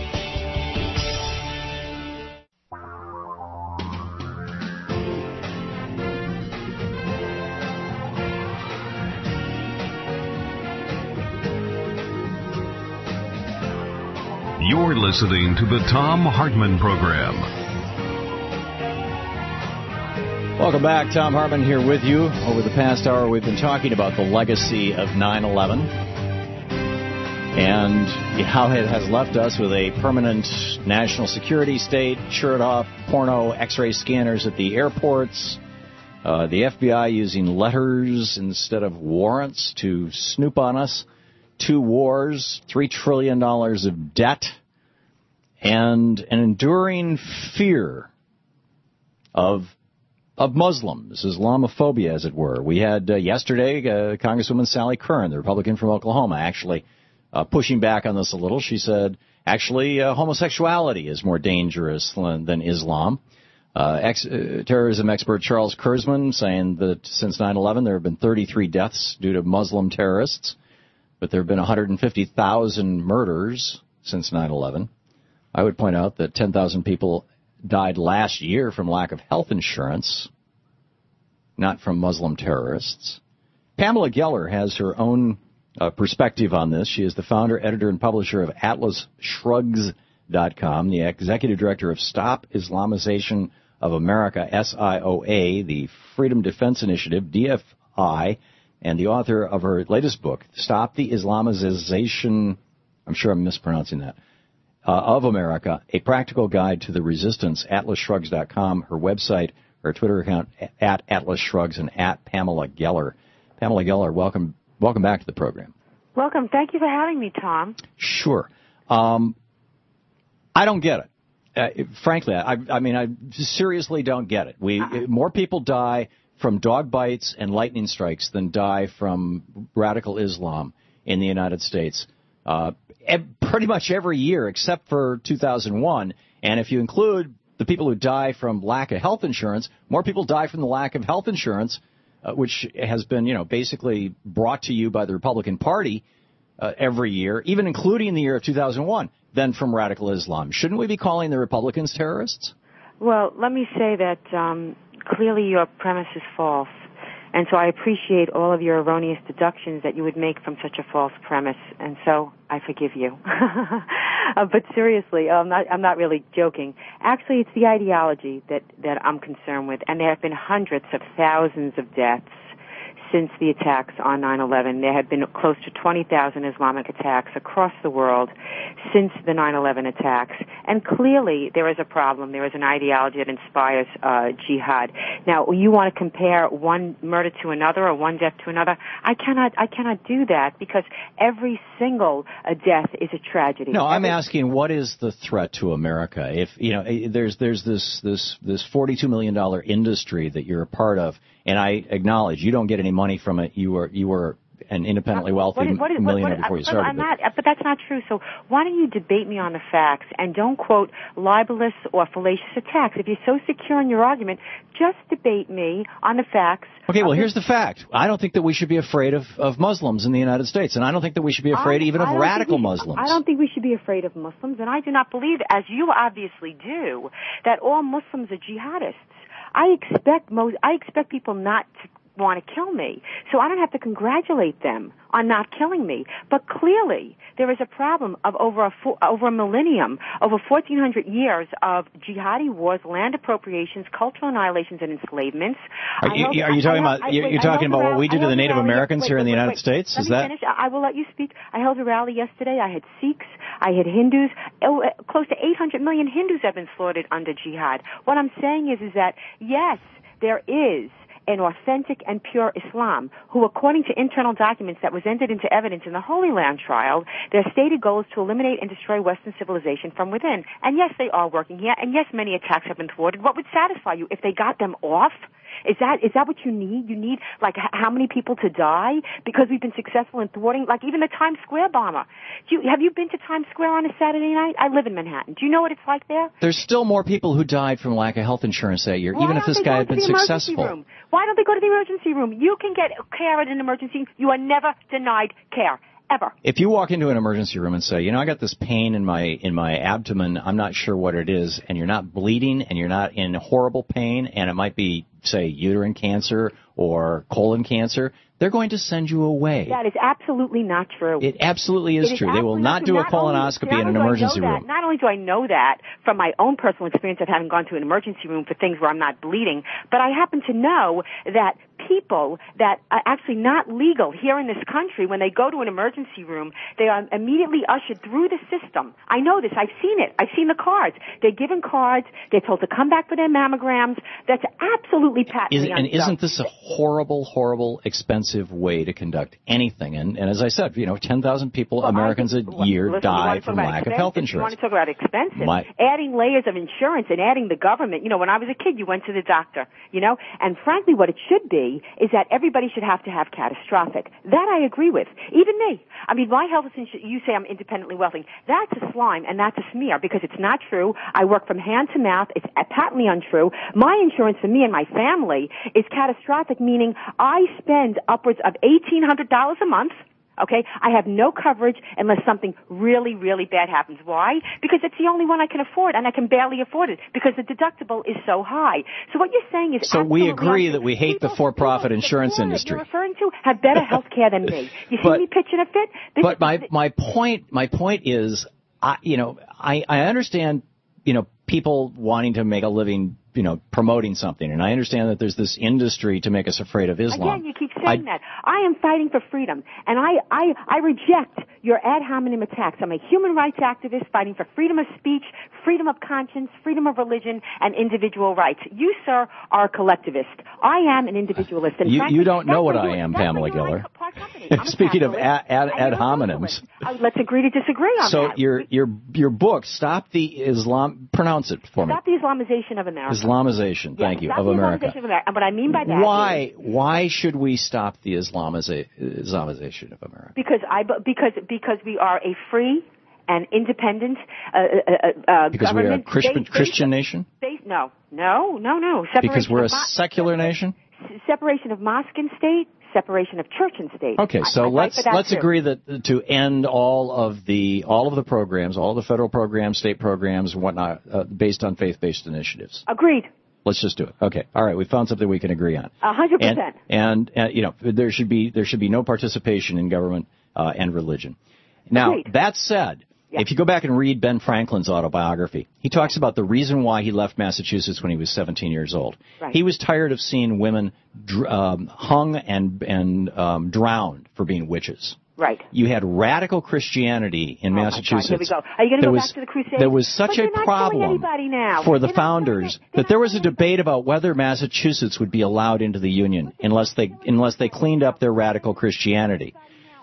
You're listening to the Thom Hartmann Program. Welcome back. Thom Hartmann here with you. Over the past hour, we've been talking about the legacy of 9/11 and how it has left us with a permanent national security state, shirt-off, porno, X-ray scanners at the airports, the FBI using letters instead of warrants to snoop on us, 2 wars, $3 trillion of debt, and an enduring fear of Muslims, Islamophobia, as it were. We had yesterday Congresswoman Sally Kern, the Republican from Oklahoma, actually pushing back on this a little. She said, actually, homosexuality is more dangerous than Islam. Terrorism expert Charles Kurzman saying that since 9/11 there have been 33 deaths due to Muslim terrorists, but there have been 150,000 murders since 9/11. I would point out that 10,000 people died last year from lack of health insurance, not from Muslim terrorists. Pamela Geller has her own perspective on this. She is the founder, editor, and publisher of AtlasShrugs.com, the executive director of Stop Islamization of America, SIOA, the Freedom Defense Initiative, DFI, and the author of her latest book, Stop the Islamization, I'm sure I'm mispronouncing that, of America, A Practical Guide to the Resistance, AtlasShrugs.com, her website, her Twitter account, at AtlasShrugs, and at Pamela Geller. Pamela Geller, welcome back to the program. Welcome. Thank you for having me, Tom. Sure. I don't get it. Frankly, I seriously don't get it. More people die from dog bites and lightning strikes than die from radical Islam in the United States. Pretty much every year except for 2001. And if you include the people who die from lack of health insurance, more people die from the lack of health insurance, which has been, basically brought to you by the Republican Party every year, even including the year of 2001, than from radical Islam. Shouldn't we be calling the Republicans terrorists? Well, let me say that clearly your premise is false. And so I appreciate all of your erroneous deductions that you would make from such a false premise, and so I forgive you. But seriously, I'm not really joking. Actually, it's the ideology that I'm concerned with, and there have been hundreds of thousands of deaths since the attacks on 9/11. There have been close to 20,000 Islamic attacks across the world since the 9/11 attacks. And clearly there is a problem. There is an ideology that inspires jihad. Now, you want to compare one murder to another or one death to another? I cannot do that because every single death is a tragedy. No, I'm asking what is the threat to America? If there's this $42 million industry that you're a part of, and I acknowledge you don't get any money from it. You are an independently wealthy millionaire before you started. But that's not true. So why don't you debate me on the facts and don't quote libelous or fallacious attacks? If you're so secure in your argument, just debate me on the facts. Okay, well, here's the fact. I don't think that we should be afraid of Muslims in the United States, and I don't think that we should be afraid even of radical Muslims. I don't think we should be afraid of Muslims, and I do not believe, as you obviously do, that all Muslims are jihadists. I expect people not to want to kill me, so I don't have to congratulate them on not killing me. But clearly, there is a problem of over a millennium, over 1,400 years of jihadi wars, land appropriations, cultural annihilations, and enslavements. Are you talking about? You're talking about what we did to the Native Americans here in the United States? Is that? Finish. I will let you speak. I held a rally yesterday. I had Sikhs. I had Hindus. Close to 800 million Hindus have been slaughtered under jihad. What I'm saying is that yes, there is an authentic and pure Islam, who, according to internal documents that was entered into evidence in the Holy Land trial, their stated goal is to eliminate and destroy Western civilization from within. And yes, they are working here, and yes, many attacks have been thwarted. What would satisfy you if they got them off? Is that what you need? You need, like, how many people to die because we've been successful in thwarting, like, even the Times Square bomber. Have you been to Times Square on a Saturday night? I live in Manhattan. Do you know what it's like there? There's still more people who died from lack of health insurance that year, even if this guy had been successful. Why don't they go to the emergency room? You can get care at an emergency room. You are never denied care. Ever. If you walk into an emergency room and say, I got this pain in my abdomen, I'm not sure what it is, and you're not bleeding and you're not in horrible pain, and it might be, say, uterine cancer or colon cancer, they're going to send you away. That is absolutely not true. It absolutely is true. They will not do a colonoscopy in an emergency room. Not only do I know that from my own personal experience of having gone to an emergency room for things where I'm not bleeding, but I happen to know that people that are actually not legal here in this country, when they go to an emergency room, they are immediately ushered through the system. I know this. I've seen it. I've seen the cards. They're given cards. They're told to come back for their mammograms. That's absolutely patently unjust. And isn't this a horrible, horrible, expensive way to conduct anything? And as I said, 10,000 people, Americans a year die from lack of health insurance. You want to talk about expensive? Adding layers of insurance and adding the government. When I was a kid, you went to the doctor, and frankly what it should be is that everybody should have to have catastrophic. That I agree with. Even me. I mean, my health insurance, you say I'm independently wealthy. That's a slime and that's a smear because it's not true. I work from hand to mouth. It's patently untrue. My insurance for me and my family is catastrophic, meaning I spend upwards of $1,800 a month. Okay, I have no coverage unless something really, really bad happens. Why? Because it's the only one I can afford, and I can barely afford it because the deductible is so high. So what you're saying is so we agree that we hate the for-profit insurance industry. You're referring to have better health care than me. You see me pitching a fit? But my point is, I understand, people wanting to make a living, promoting something. And I understand that there's this industry to make us afraid of Islam. Again, you keep saying that. I am fighting for freedom. And I reject your ad hominem attacks. I'm a human rights activist fighting for freedom of speech, freedom of conscience, freedom of religion, and individual rights. You, sir, are a collectivist. I am an individualist. And you don't know what I am, Pamela Giller. Speaking of ad hominems. Let's agree to disagree on that. So your book, Stop the Islam, pronounce it for me. Stop the Islamization of America. Islamization, thank you, of America. And what I mean by that why should we stop the Islamization of America? Because we are a free and independent because government. Because we are a Christian nation? No. Because we're a secular nation? Separation of mosque and state. Separation of church and state. Okay, so let's agree that to end all of the programs, all the federal programs, state programs, and whatnot, based on faith-based initiatives. Agreed. Let's just do it. Okay, all right, we found something we can agree on. 100%. And there should be no participation in government and religion. Now, Agreed. That said. Yeah. If you go back and read Ben Franklin's autobiography, he talks about the reason why he left Massachusetts when he was 17 years old. Right. He was tired of seeing women hung and drowned for being witches. Right. You had radical Christianity in Massachusetts. Here we go. Are you going to go back to the Crusades? There was such a problem for the founders that there was a debate about whether Massachusetts would be allowed into the Union unless they cleaned up their radical Christianity.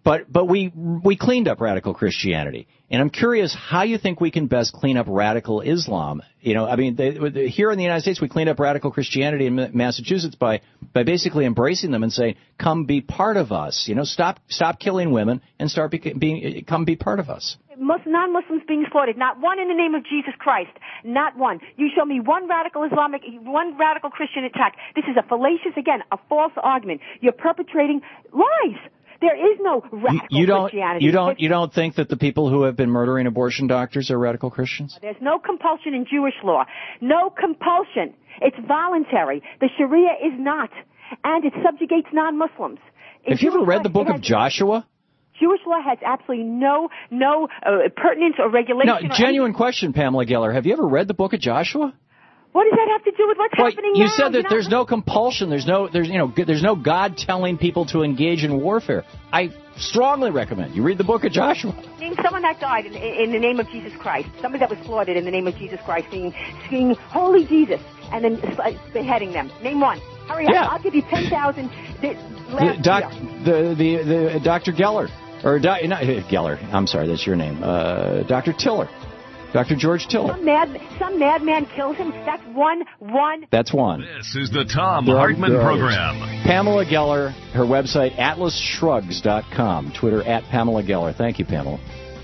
But we cleaned up radical Christianity, and I'm curious how you think we can best clean up radical Islam. You know, I mean, here in the United States, we cleaned up radical Christianity in Massachusetts by basically embracing them and saying, "Come be part of us." You know, stop killing women and come be part of us. Non-Muslims being slaughtered, not one in the name of Jesus Christ, not one. You show me one radical Christian attack. This is a fallacious, again, a false argument. You're perpetrating lies. There is no radical Christianity. You don't think that the people who have been murdering abortion doctors are radical Christians? There's no compulsion in Jewish law. No compulsion. It's voluntary. The Sharia is not. And it subjugates non-Muslims. Have you ever read the book of Joshua? Jewish law has absolutely no pertinence or regulation. No, genuine question, Pamela Geller. Have you ever read the book of Joshua? What does that have to do with what's happening now? You said that there's no compulsion. There's no God telling people to engage in warfare. I strongly recommend you read the book of Joshua. Name someone that died in the name of Jesus Christ. Somebody that was slaughtered in the name of Jesus Christ, singing "Holy Jesus" and then beheading them. Name one. Hurry up! Yeah. I'll give you 10,000. Dr. Geller, or not Geller. I'm sorry, that's your name. Dr. Tiller. Dr. George Tiller. Some madman kills him. That's one. That's one. This is the Thom Hartmann Program. Pamela Geller, her website, atlasshrugs.com. Twitter, @Pamela Geller. Thank you, Pamela.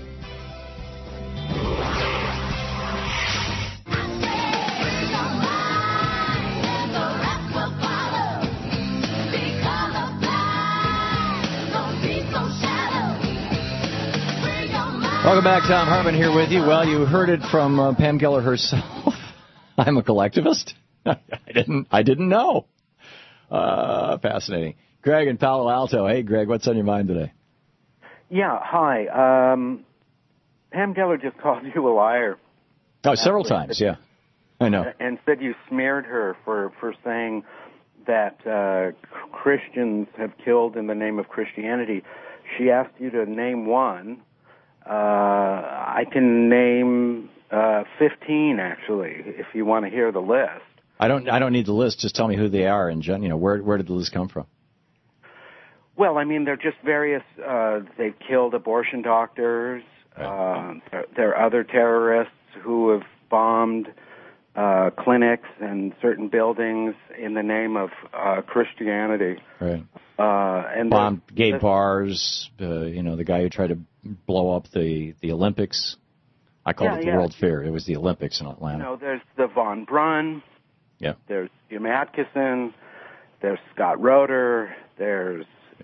Welcome back. Thom Hartmann here with you. Well, you heard it from Pam Geller herself. I'm a collectivist. I didn't know. Fascinating. Greg in Palo Alto. Hey, Greg, what's on your mind today? Yeah, hi. Pam Geller just called you a liar. Oh, several times, yeah. I know. And said you smeared her for saying that Christians have killed in the name of Christianity. She asked you to name one. I can name 15 actually, if you want to hear the list. I don't need the list. Just tell me who they are and where did the list come from? Well, I mean, they're just various. They've killed abortion doctors. Right. There are other terrorists who have bombed clinics and certain buildings in the name of Christianity. Right. And bombed gay bars. The guy who tried to blow up the Olympics. I called it the World Fair. It was the Olympics in Atlanta. No, there's the Von Brunn. Yeah. There's Jim Atkinson. There's Scott Roeder. There's,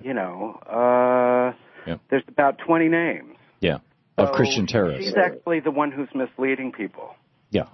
there's about 20 names. Yeah, of Christian terrorists. She's actually the one who's misleading people. Yeah,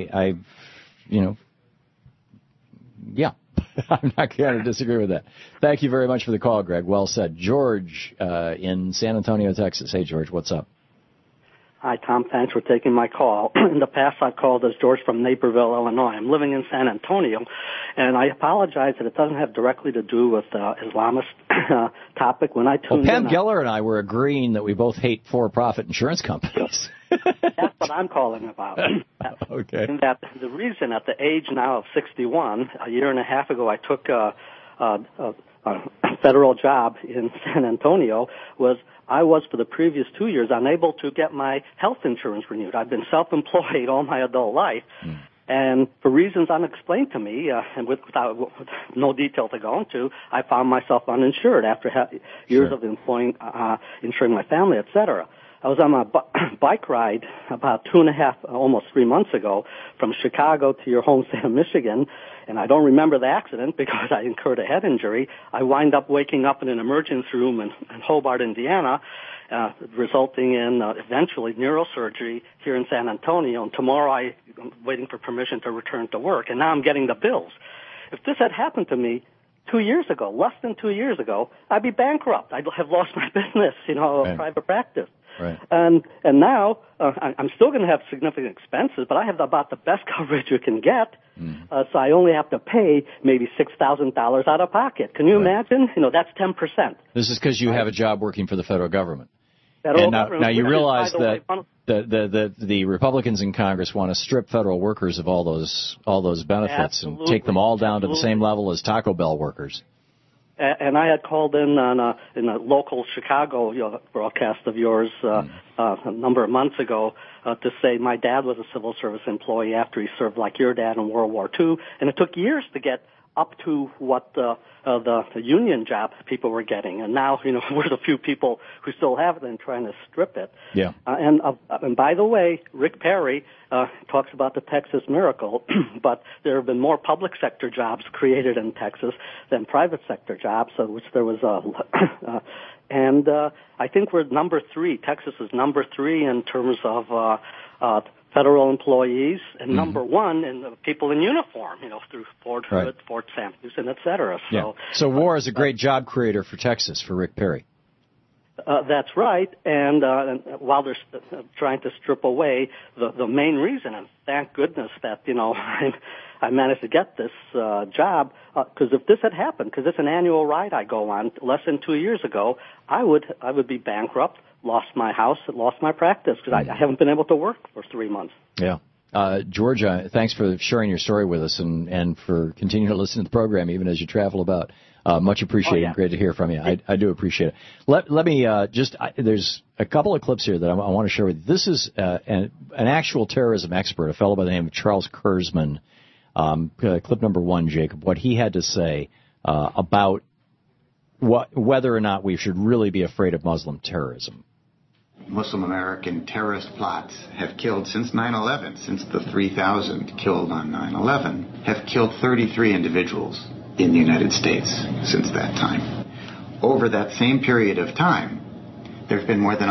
yeah. I'm not going to disagree with that. Thank you very much for the call, Greg. Well said. George in San Antonio, Texas. Hey, George, what's up? Hi, Tom. Thanks for taking my call. In the past, I've called as George from Naperville, Illinois. I'm living in San Antonio, and I apologize that it doesn't have directly to do with Islamist topic. When I tuned Pam Geller and I were agreeing that we both hate for-profit insurance companies. That's what I'm calling about. Okay. And that the reason at the age now of 61, a year and a half ago, I took a federal job in San Antonio was I was for the previous 2 years unable to get my health insurance renewed. I've been self-employed all my adult life. And for reasons unexplained to me, and with no detail to go into, I found myself uninsured after years of insuring my family, etc. I was on a bike ride about 2.5, almost 3 months ago from Chicago to your home state of Michigan, and I don't remember the accident because I incurred a head injury. I wind up waking up in an emergency room in Hobart, Indiana, resulting in eventually neurosurgery here in San Antonio. And tomorrow I'm waiting for permission to return to work, and now I'm getting the bills. If this had happened to me 2 years ago, less than 2 years ago, I'd be bankrupt. I'd have lost my business, private practice. Right. And now I'm still going to have significant expenses, but I have about the best coverage you can get. So I only have to pay maybe $6,000 out of pocket. Can you imagine? That's 10%. This is because you have a job working for the federal government. Now you realize that the Republicans in Congress want to strip federal workers of all those benefits and take them all down to the same level as Taco Bell workers. And I had called in a local Chicago broadcast of yours a number of months ago to say my dad was a civil service employee after he served like your dad in World War II, and it took years to get up to what the union job people were getting, and now we're the few people who still have it and trying to strip it. Yeah. And by the way, Rick Perry talks about the Texas miracle, but there have been more public sector jobs created in Texas than private sector jobs, which there was and I think we're number 3. Texas is number 3 in terms of federal employees, and number 1 in the people in uniform, through Fort Hood, Fort Sam Houston, et cetera. So war is a great job creator for Texas, for Rick Perry. That's right, and while they're trying to strip away the main reason, and thank goodness that, I managed to get this job, because if this had happened, because it's an annual ride I go on less than 2 years ago, I would be bankrupt, lost my house, lost my practice, because I haven't been able to work for 3 months. Yeah. George, thanks for sharing your story with us and for continuing to listen to the program even as you travel about. Much appreciated. Oh, yeah. Great to hear from you. I do appreciate it. Let me there's a couple of clips here that I want to share with you. This is an actual terrorism expert, a fellow by the name of Charles Kurzman. Clip number 1, Jacob, what he had to say about whether or not we should really be afraid of Muslim terrorism. Muslim American terrorist plots have killed since 9/11, since the 3,000 killed on 9/11, have killed 33 individuals in the United States since that time. Over that same period of time, there have been more than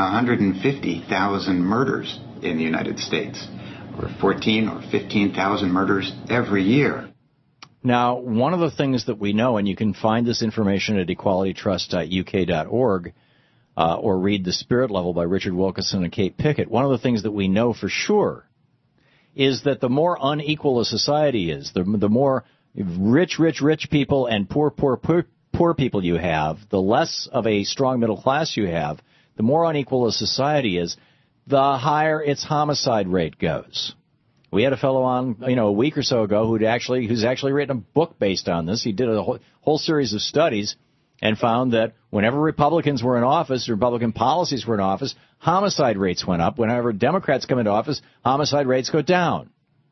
150,000 murders in the United States, or 14 or 15,000 murders every year. Now, one of the things that we know, and you can find this information at equalitytrust.uk.org, or read The Spirit Level by Richard Wilkinson and Kate Pickett, one of the things that we know for sure is that the more unequal a society is, the more rich people and poor people you have, the less of a strong middle class you have, the more unequal a society is, the higher its homicide rate goes. We had a fellow on, a week or so ago who's actually written a book based on this. He did a whole series of studies and found that whenever Republicans were in office, Republican policies were in office, homicide rates went up. Whenever Democrats come into office, homicide rates go down.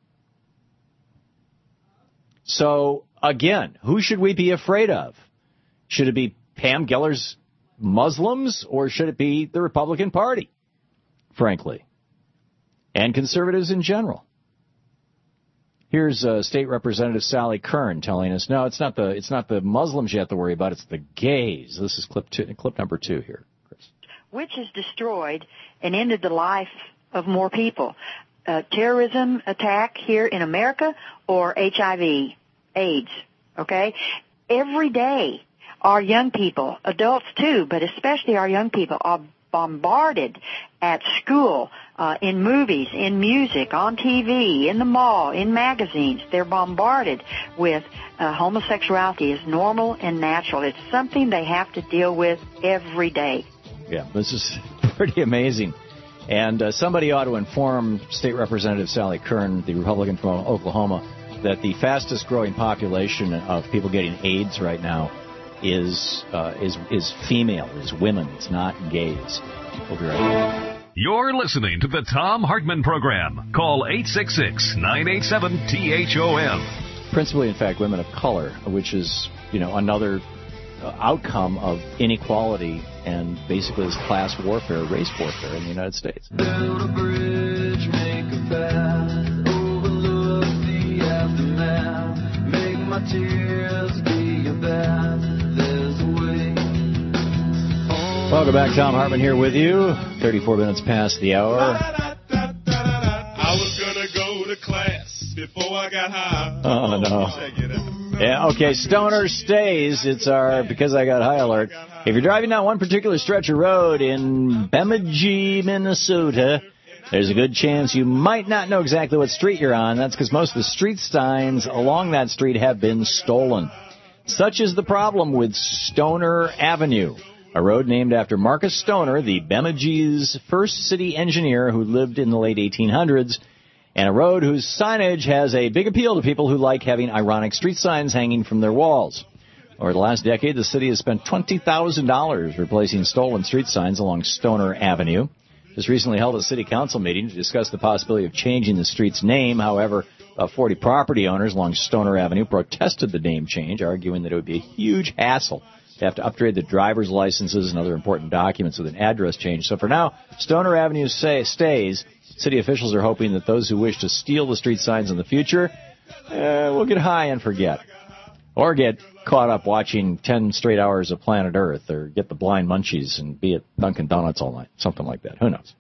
So, again, who should we be afraid of? Should it be Pam Geller's Muslims, or should it be the Republican Party, frankly, and conservatives in general? Here's State Representative Sally Kern telling us, no, it's not the Muslims you have to worry about, it's the gays. This is clip number 2 here, Chris. Which has destroyed and ended the life of more people? Terrorism attack here in America or HIV, AIDS, okay? Every day, our young people, adults too, but especially our young people, are bombarded at school, in movies, in music, on TV, in the mall, in magazines. They're bombarded with homosexuality is normal and natural. It's something they have to deal with every day. Yeah, this is pretty amazing. And somebody ought to inform State Representative Sally Kern, the Republican from Oklahoma, that the fastest growing population of people getting AIDS right now is female, is women. It's not gays. We'll be right back. You're listening to the Thom Hartmann Program. Call 866-987-THOM. Principally, in fact, women of color, which is, another outcome of inequality and basically this class warfare, race warfare in the United States. Build a bridge, make a path, overlook the aftermath, make my tears be a bath, there's a way. Welcome back, Thom Hartmann here with you. 34 minutes past the hour. I was gonna go to class before I got high. Oh, no. Yeah, okay, Stoner Stays. It's our Because I Got High alert. If you're driving down one particular stretch of road in Bemidji, Minnesota, there's a good chance you might not know exactly what street you're on. That's because most of the street signs along that street have been stolen. Such is the problem with Stoner Avenue, a road named after Marcus Stoner, the Bemidji's first city engineer who lived in the late 1800s, and a road whose signage has a big appeal to people who like having ironic street signs hanging from their walls. Over the last decade, the city has spent $20,000 replacing stolen street signs along Stoner Avenue. Just recently held a city council meeting to discuss the possibility of changing the street's name. However, 40 property owners along Stoner Avenue protested the name change, arguing that it would be a huge hassle to have to upgrade the driver's licenses and other important documents with an address change. So for now, Stoner Avenue stays. City officials are hoping that those who wish to steal the street signs in the future will get high and forget. Or get caught up watching 10 straight hours of Planet Earth, or get the blind munchies and be at Dunkin' Donuts all night. Something like that. Who knows?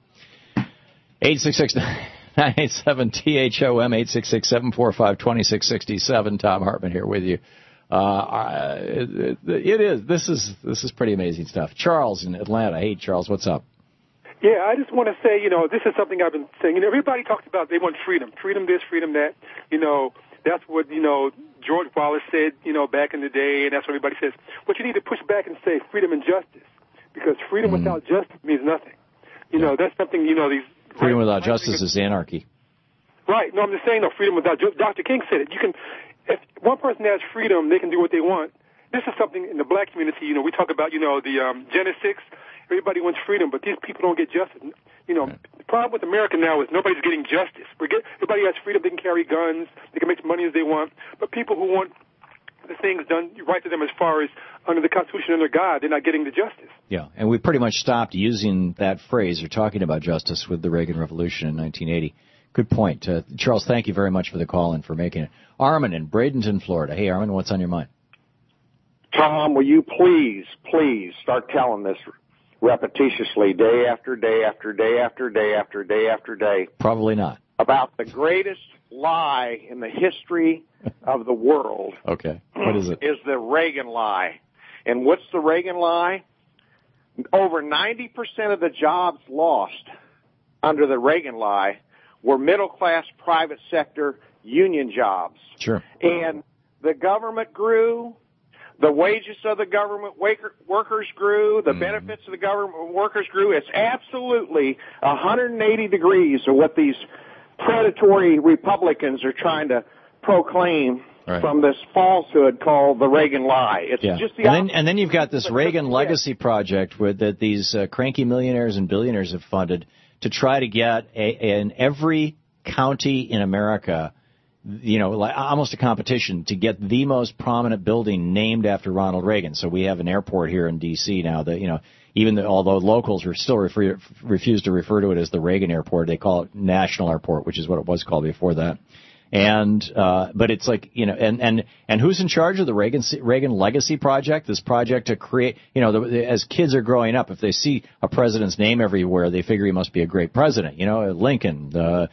866-987-THOM, 866-745-2667. Tom Hartman here with you. This is pretty amazing stuff. Charles in Atlanta. Hey, Charles, what's up? Yeah, I just want to say, this is something I've been saying. Everybody talks about they want freedom. Freedom this, freedom that. That's what, George Wallace said, back in the day, and that's what everybody says. But you need to push back and say freedom and justice, because freedom without justice means nothing. That's something, these... Freedom without justice is anarchy. Right. No, I'm just saying, freedom without... Dr. King said it. If one person has freedom, they can do what they want. This is something in the black community, we talk about, the Genesis. Everybody wants freedom, but these people don't get justice. The problem with America now is nobody's getting justice. Everybody has freedom. They can carry guns. They can make as money as they want. But people who want the things done right to them as far as under the Constitution, under God, they're not getting the justice. Yeah, and we pretty much stopped using that phrase or talking about justice with the Reagan Revolution in 1980. Good point. Charles, thank you very much for the call and for making it. Armin in Bradenton, Florida. Hey, Armin, what's on your mind? Tom, will you please start telling this repetitiously day after day after day after day after day after day? Probably not. About the greatest lie in the history of the world. Okay. What is it? Is the Reagan lie. And what's the Reagan lie? Over 90% of the jobs lost under the Reagan lie were middle-class private sector union jobs. Sure. And the government grew. The wages of the government workers grew. The benefits of the government workers grew. It's absolutely 180 degrees of what these predatory Republicans are trying to proclaim from this falsehood called the Reagan lie. It's just the and then you've got this Reagan Legacy Project that these cranky millionaires and billionaires have funded to try to get in every county in America, like almost a competition to get the most prominent building named after Ronald Reagan. So we have an airport here in D.C. now that, although locals still refuse to refer to it as the Reagan Airport, they call it National Airport, which is what it was called before that. And, but it's like, and who's in charge of the Reagan Legacy Project? This project to create, as kids are growing up, if they see a president's name everywhere, they figure he must be a great president. Lincoln,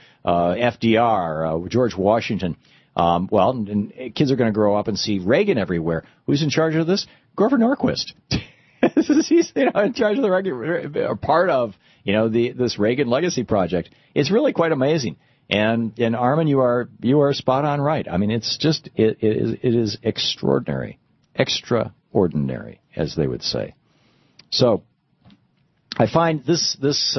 FDR, George Washington. And kids are going to grow up and see Reagan everywhere. Who's in charge of this? Grover Norquist. He's in charge of the Reagan, part of, this Reagan Legacy Project. It's really quite amazing. And Armin, you are spot on right. I mean, it's just it is extraordinary, as they would say. So I find this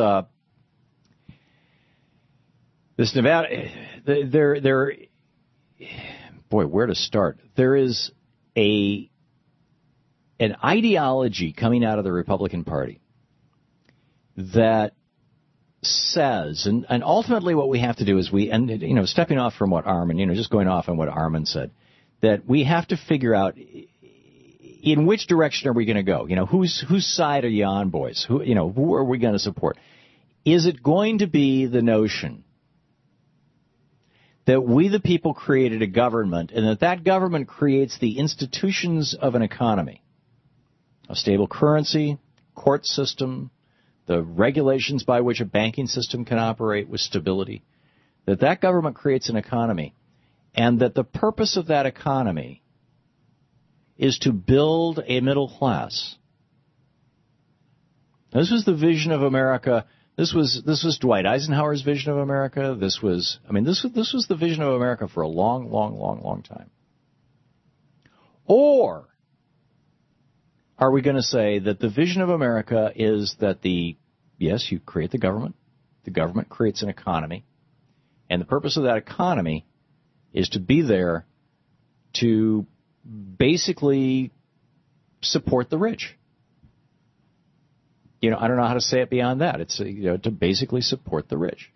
Nevada, where to start? There is an ideology coming out of the Republican Party that says, and ultimately what we have to do is stepping off from what Armin, just going off on what Armin said, that we have to figure out in which direction are we going to go? Whose side are you on, boys? Who are we going to support? Is it going to be the notion that we the people created a government and that government creates the institutions of an economy, a stable currency, court system, the regulations by which a banking system can operate with stability, that government creates an economy, and that the purpose of that economy is to build a middle class. This was the vision of America. This was Dwight Eisenhower's vision of America. This was the vision of America for a long, long, long, long time. Or are we going to say that the vision of America is that you create the government creates an economy, and the purpose of that economy is to be there to basically support the rich. I don't know how to say it beyond that. It's to basically support the rich.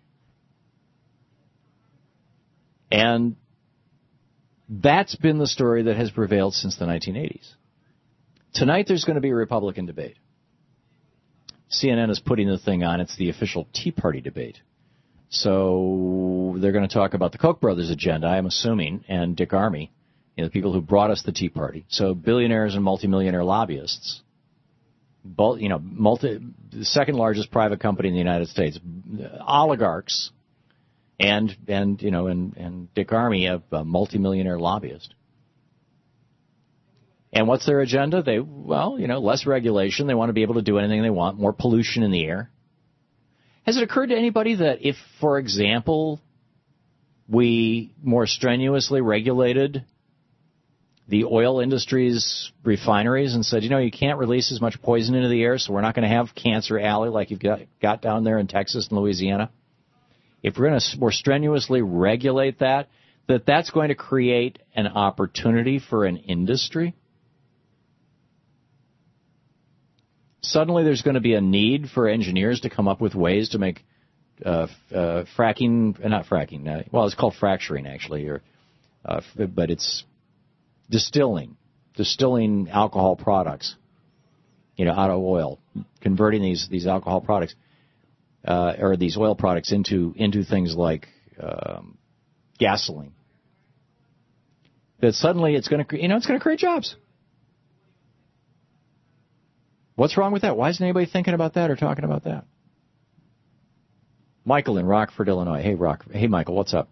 And that's been the story that has prevailed since the 1980s. Tonight there's going to be a Republican debate. CNN is putting the thing on. It's the official Tea Party debate. So they're going to talk about the Koch brothers' agenda, I'm assuming, and Dick Armey, the people who brought us the Tea Party. So billionaires and multimillionaire lobbyists, the second largest private company in the United States, oligarchs, and Dick Armey, a multimillionaire lobbyist. And what's their agenda? Less regulation. They want to be able to do anything they want. More pollution in the air. Has it occurred to anybody that if, for example, we more strenuously regulated the oil industry's refineries and said, you can't release as much poison into the air, so we're not going to have Cancer Alley like you've got down there in Texas and Louisiana? If we're going to more strenuously regulate that's going to create an opportunity for an industry? Suddenly there's going to be a need for engineers to come up with ways to make fracking, it's called fracturing actually, but it's distilling alcohol products, out of oil, converting these alcohol products, or these oil products into things like gasoline. That suddenly it's going to create jobs. What's wrong with that? Why isn't anybody thinking about that or talking about that? Michael in Rockford, Illinois. Hey, Michael, what's up?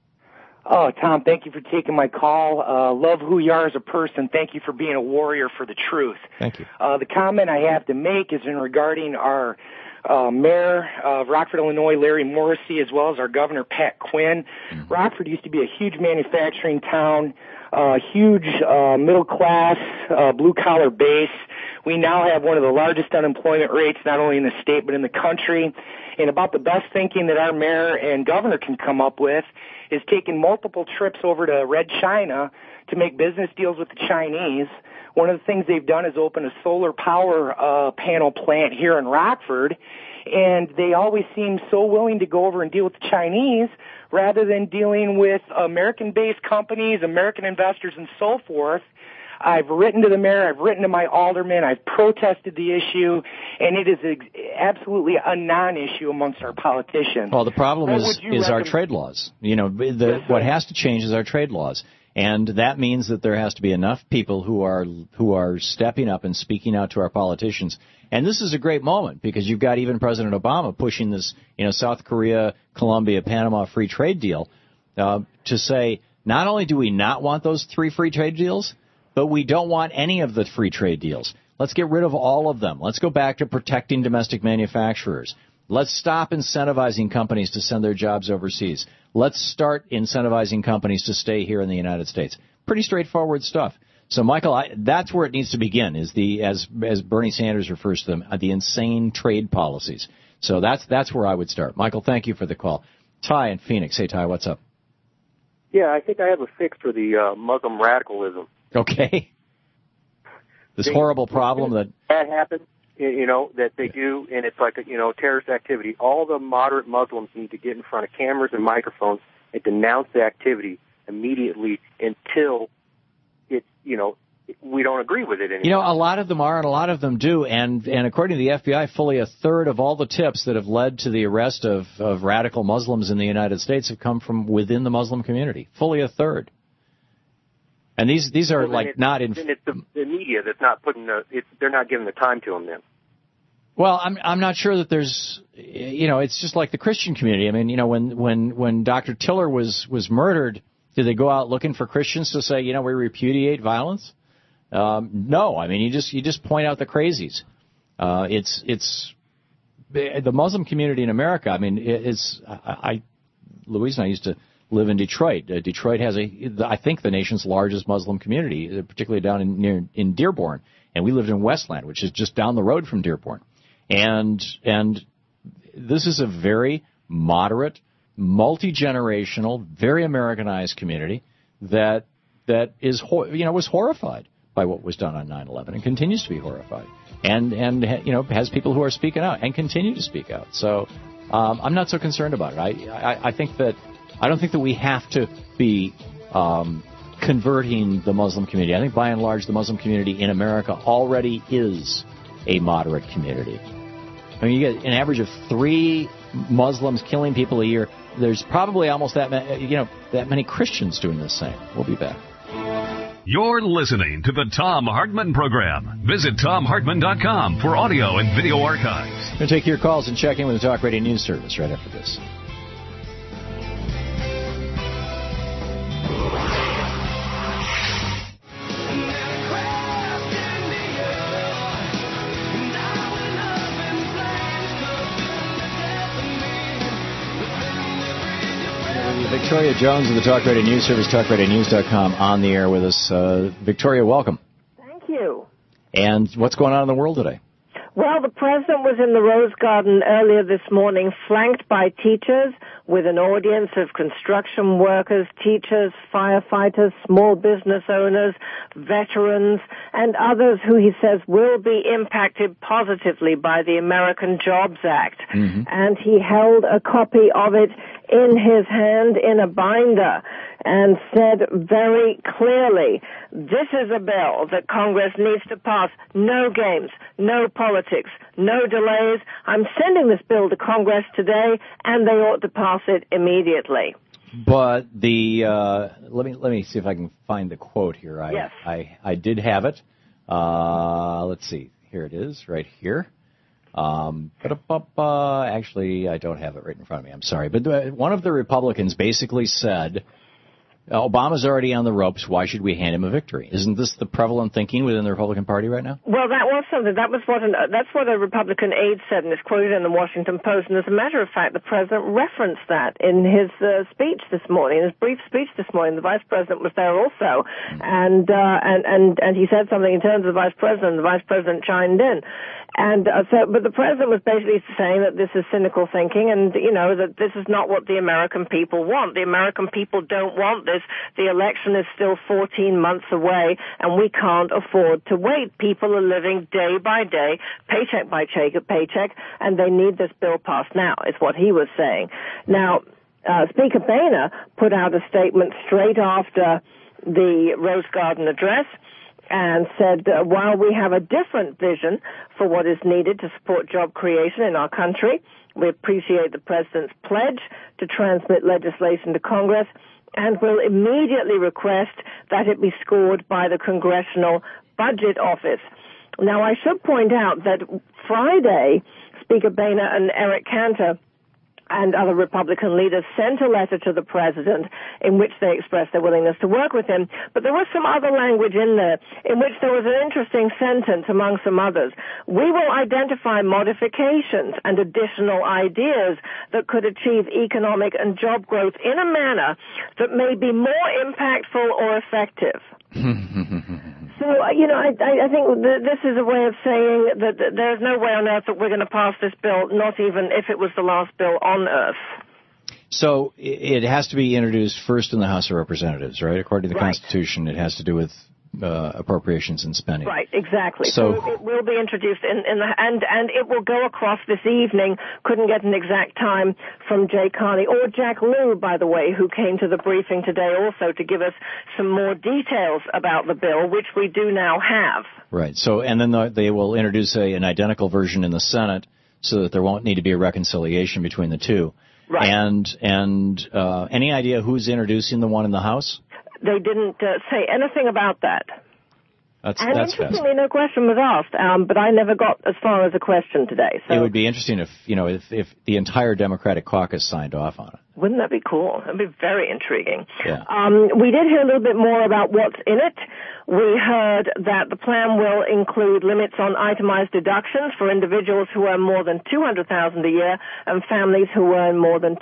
Oh, Tom, thank you for taking my call. Love who you are as a person. Thank you for being a warrior for the truth. Thank you. The comment I have to make is regarding our mayor of Rockford, Illinois, Larry Morrissey, as well as our governor, Pat Quinn. Mm-hmm. Rockford used to be a huge manufacturing town, huge middle-class, blue-collar base. We now have one of the largest unemployment rates, not only in the state but in the country. And about the best thinking that our mayor and governor can come up with is taking multiple trips over to Red China to make business deals with the Chinese. One of the things they've done is open a solar power panel plant here in Rockford, and they always seem so willing to go over and deal with the Chinese rather than dealing with American-based companies, American investors, and so forth. I've written to the mayor, I've written to my alderman, I've protested the issue, and it is absolutely a non-issue amongst our politicians. Well, the problem is our trade laws. What has to change is our trade laws. And that means that there has to be enough people who are stepping up and speaking out to our politicians. And this is a great moment because you've got even President Obama pushing this, South Korea, Colombia, Panama free trade deal to say not only do we not want those 3 free trade deals, but we don't want any of the free trade deals. Let's get rid of all of them. Let's go back to protecting domestic manufacturers. Let's stop incentivizing companies to send their jobs overseas. Let's start incentivizing companies to stay here in the United States. Pretty straightforward stuff. So, Michael, that's where it needs to begin, is as Bernie Sanders refers to them, the insane trade policies. So that's where I would start. Michael, thank you for the call. Ty in Phoenix. Hey, Ty, what's up? Yeah, I think I have a fix for the Muslim radicalism. Okay. This horrible problem that happens, that they do, and it's like terrorist activity. All the moderate Muslims need to get in front of cameras and microphones and denounce the activity immediately until we don't agree with it anymore. A lot of them are, and a lot of them do, and according to the FBI, fully a third of all the tips that have led to the arrest of radical Muslims in the United States have come from within the Muslim community. Fully a third. And these are not in. It's the media that's not putting they're not giving the time to them then. Well, I'm not sure that there's, it's just like the Christian community. I mean, when Dr. Tiller was murdered, did they go out looking for Christians to say, we repudiate violence? No. I mean, you just point out the crazies. It's the Muslim community in America. I mean, Louise and I used to live in Detroit. Detroit has I think the nation's largest Muslim community, particularly down in Dearborn. And we lived in Westland, which is just down the road from Dearborn. And this is a very moderate, multi-generational, very Americanized community that was horrified by what was done on 9/11 and continues to be horrified, and has people who are speaking out and continue to speak out. So I'm not so concerned about it. I think that I don't think that we have to be converting the Muslim community. I think by and large the Muslim community in America already is a moderate community. I mean, you get an average of 3 Muslims killing people a year. There's probably almost that many Christians doing the same. We'll be back. You're listening to the Thom Hartmann Program. Visit ThomHartmann.com for audio and video archives. We're going to take your calls and check in with the Talk Radio News Service right after this. Victoria Jones of the Talk Radio News Service, TalkRadioNews.com, on the air with us. Victoria, welcome. Thank you. And what's going on in the world today? Well, the president was in the Rose Garden earlier this morning, flanked by teachers, with an audience of construction workers, teachers, firefighters, small business owners, veterans, and others who he says will be impacted positively by the American Jobs Act. Mm-hmm. And he held a copy of it in his hand in a binder and said very clearly, this is a bill that Congress needs to pass. No games, no politics, no delays. I'm sending this bill to Congress today, and they ought to pass it immediately. But let me see if I can find the quote here. Yes. I did have it. Let's see. Here it is, right here. Actually, I don't have it right in front of me. I'm sorry. But one of the Republicans basically said, Obama's already on the ropes. Why should we hand him a victory? Isn't this the prevalent thinking within the Republican Party right now? Well, that was something. That's what a Republican aide said, and it's quoted in the Washington Post. And as a matter of fact, the president referenced that in his speech this morning, his brief speech this morning. The vice president was there also, and he said something in terms of the vice president. The vice president chimed in. But the president was basically saying that this is cynical thinking, and that this is not what the American people want. The American people don't want this. The election is still 14 months away, and we can't afford to wait. People are living day by day, paycheck by paycheck, and they need this bill passed now. Is what he was saying. Now, Speaker Boehner put out a statement straight after the Rose Garden address, and said, while we have a different vision for what is needed to support job creation in our country, we appreciate the president's pledge to transmit legislation to Congress and will immediately request that it be scored by the Congressional Budget Office. Now, I should point out that Friday, Speaker Boehner and Eric Cantor and other Republican leaders sent a letter to the president in which they expressed their willingness to work with him. But there was some other language in there in which there was an interesting sentence among some others. We will identify modifications and additional ideas that could achieve economic and job growth in a manner that may be more impactful or effective. So, I think this is a way of saying that there's no way on earth that we're going to pass this bill, not even if it was the last bill on earth. So it has to be introduced first in the House of Representatives, right? According to the Constitution, it has to do with appropriations and spending. Right, exactly. So it will be introduced and it will go across this evening. Couldn't get an exact time from Jay Carney or Jack Lew, by the way, who came to the briefing today also to give us some more details about the bill, which we do now have. Right. So, and then they will introduce an identical version in the Senate so that there won't need to be a reconciliation between the two. Right. And any idea who's introducing the one in the House? They didn't say anything about that. That's interestingly, no question was asked, but I never got as far as a question today. So it would be interesting if the entire Democratic caucus signed off on it. Wouldn't that be cool? That'd be very intriguing. Yeah. We did hear a little bit more about what's in it. We heard that the plan will include limits on itemized deductions for individuals who earn more than $200,000 a year and families who earn more than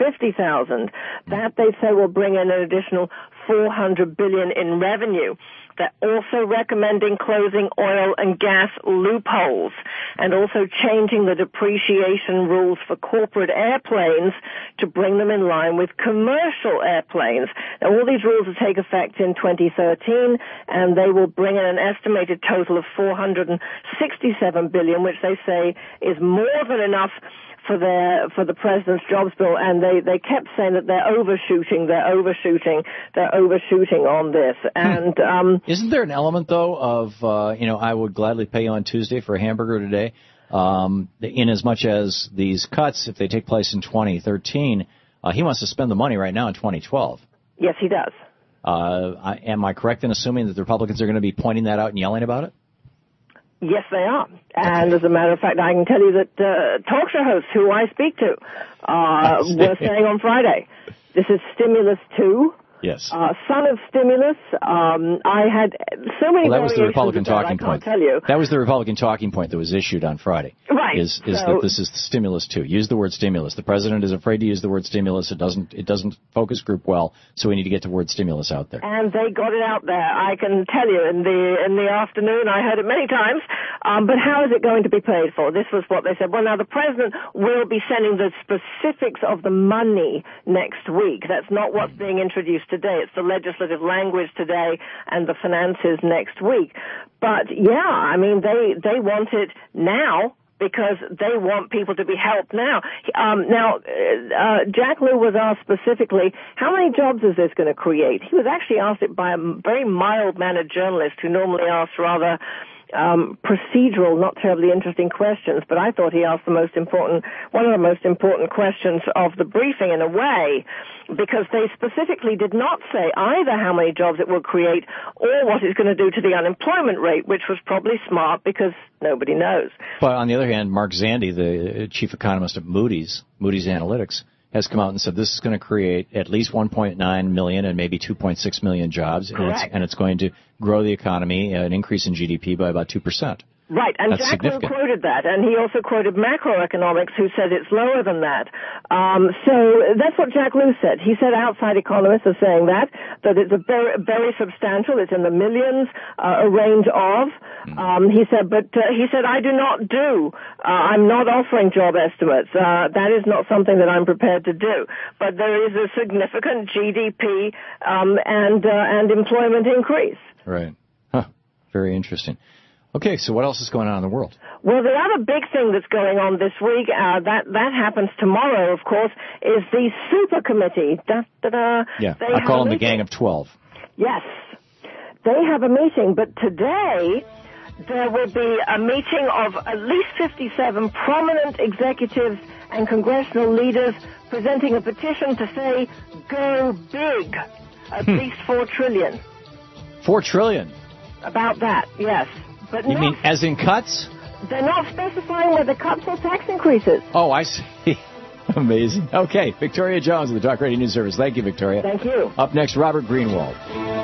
$250,000. That, they say, will bring in an additional $400 billion in revenue. They're also recommending closing oil and gas loopholes and also changing the depreciation rules for corporate airplanes to bring them in line with commercial airplanes. Now, all these rules will take effect in 2013, and they will bring in an estimated total of $467 billion, which they say is more than enough for the president's jobs bill, and they kept saying that they're overshooting on this. And isn't there an element though of I would gladly pay you on Tuesday for a hamburger today, in as much as these cuts, if they take place in 2013, he wants to spend the money right now in 2012. Yes, he does. Am I correct in assuming that the Republicans are going to be pointing that out and yelling about it? Yes, they are. And as a matter of fact, I can tell you that talk show hosts who I speak to were saying on Friday, this is Stimulus 2. Yes. Son of Stimulus. I had so many. Well, that was the Republican talking point. Tell you. That was the Republican talking point that was issued on Friday. Right. Is that this is the Stimulus 2. Use the word stimulus. The president is afraid to use the word stimulus. It doesn't focus group well, so we need to get the word stimulus out there. And they got it out there. I can tell you in the afternoon. I heard it many times. But how is it going to be paid for? This was what they said. Well, now the president will be sending the specifics of the money next week. That's not what's being introduced today. It's the legislative language today and the finances next week. But yeah, I mean, they want it now because they want people to be helped now. Jack Lew was asked specifically, how many jobs is this going to create? He was actually asked it by a very mild-mannered journalist who normally asks rather procedural, not terribly interesting questions, but I thought he asked one of the most important questions of the briefing in a way, because they specifically did not say either how many jobs it will create or what it's going to do to the unemployment rate, which was probably smart because nobody knows. But on the other hand, Mark Zandi, the chief economist at Moody's Analytics, has come out and said this is going to create at least 1.9 million and maybe 2.6 million jobs, and it's going to grow the economy, an increase in GDP by about 2%. Right, and Jack Lew quoted that, and he also quoted macroeconomics, who said it's lower than that. So that's what Jack Lew said. He said outside economists are saying that it's a very, very substantial, it's in the millions, a range of. He said, I do not I'm not offering job estimates. That is not something that I'm prepared to do. But there is a significant GDP and employment increase. Right. Huh. Very interesting. Okay, so what else is going on in the world? Well, the other big thing that's going on this week, that happens tomorrow, of course, is the Super Committee. Yeah, I call them the Gang of 12. Yes. They have a meeting, but today there will be a meeting of at least 57 prominent executives and congressional leaders presenting a petition to say, go big, at least $4 trillion. $4 trillion? About that, yes. But you mean as in cuts? They're not specifying whether cuts or tax increases. Oh, I see. Amazing. Okay, Victoria Jones of the Talk Radio News Service. Thank you, Victoria. Thank you. Up next, Robert Greenwald.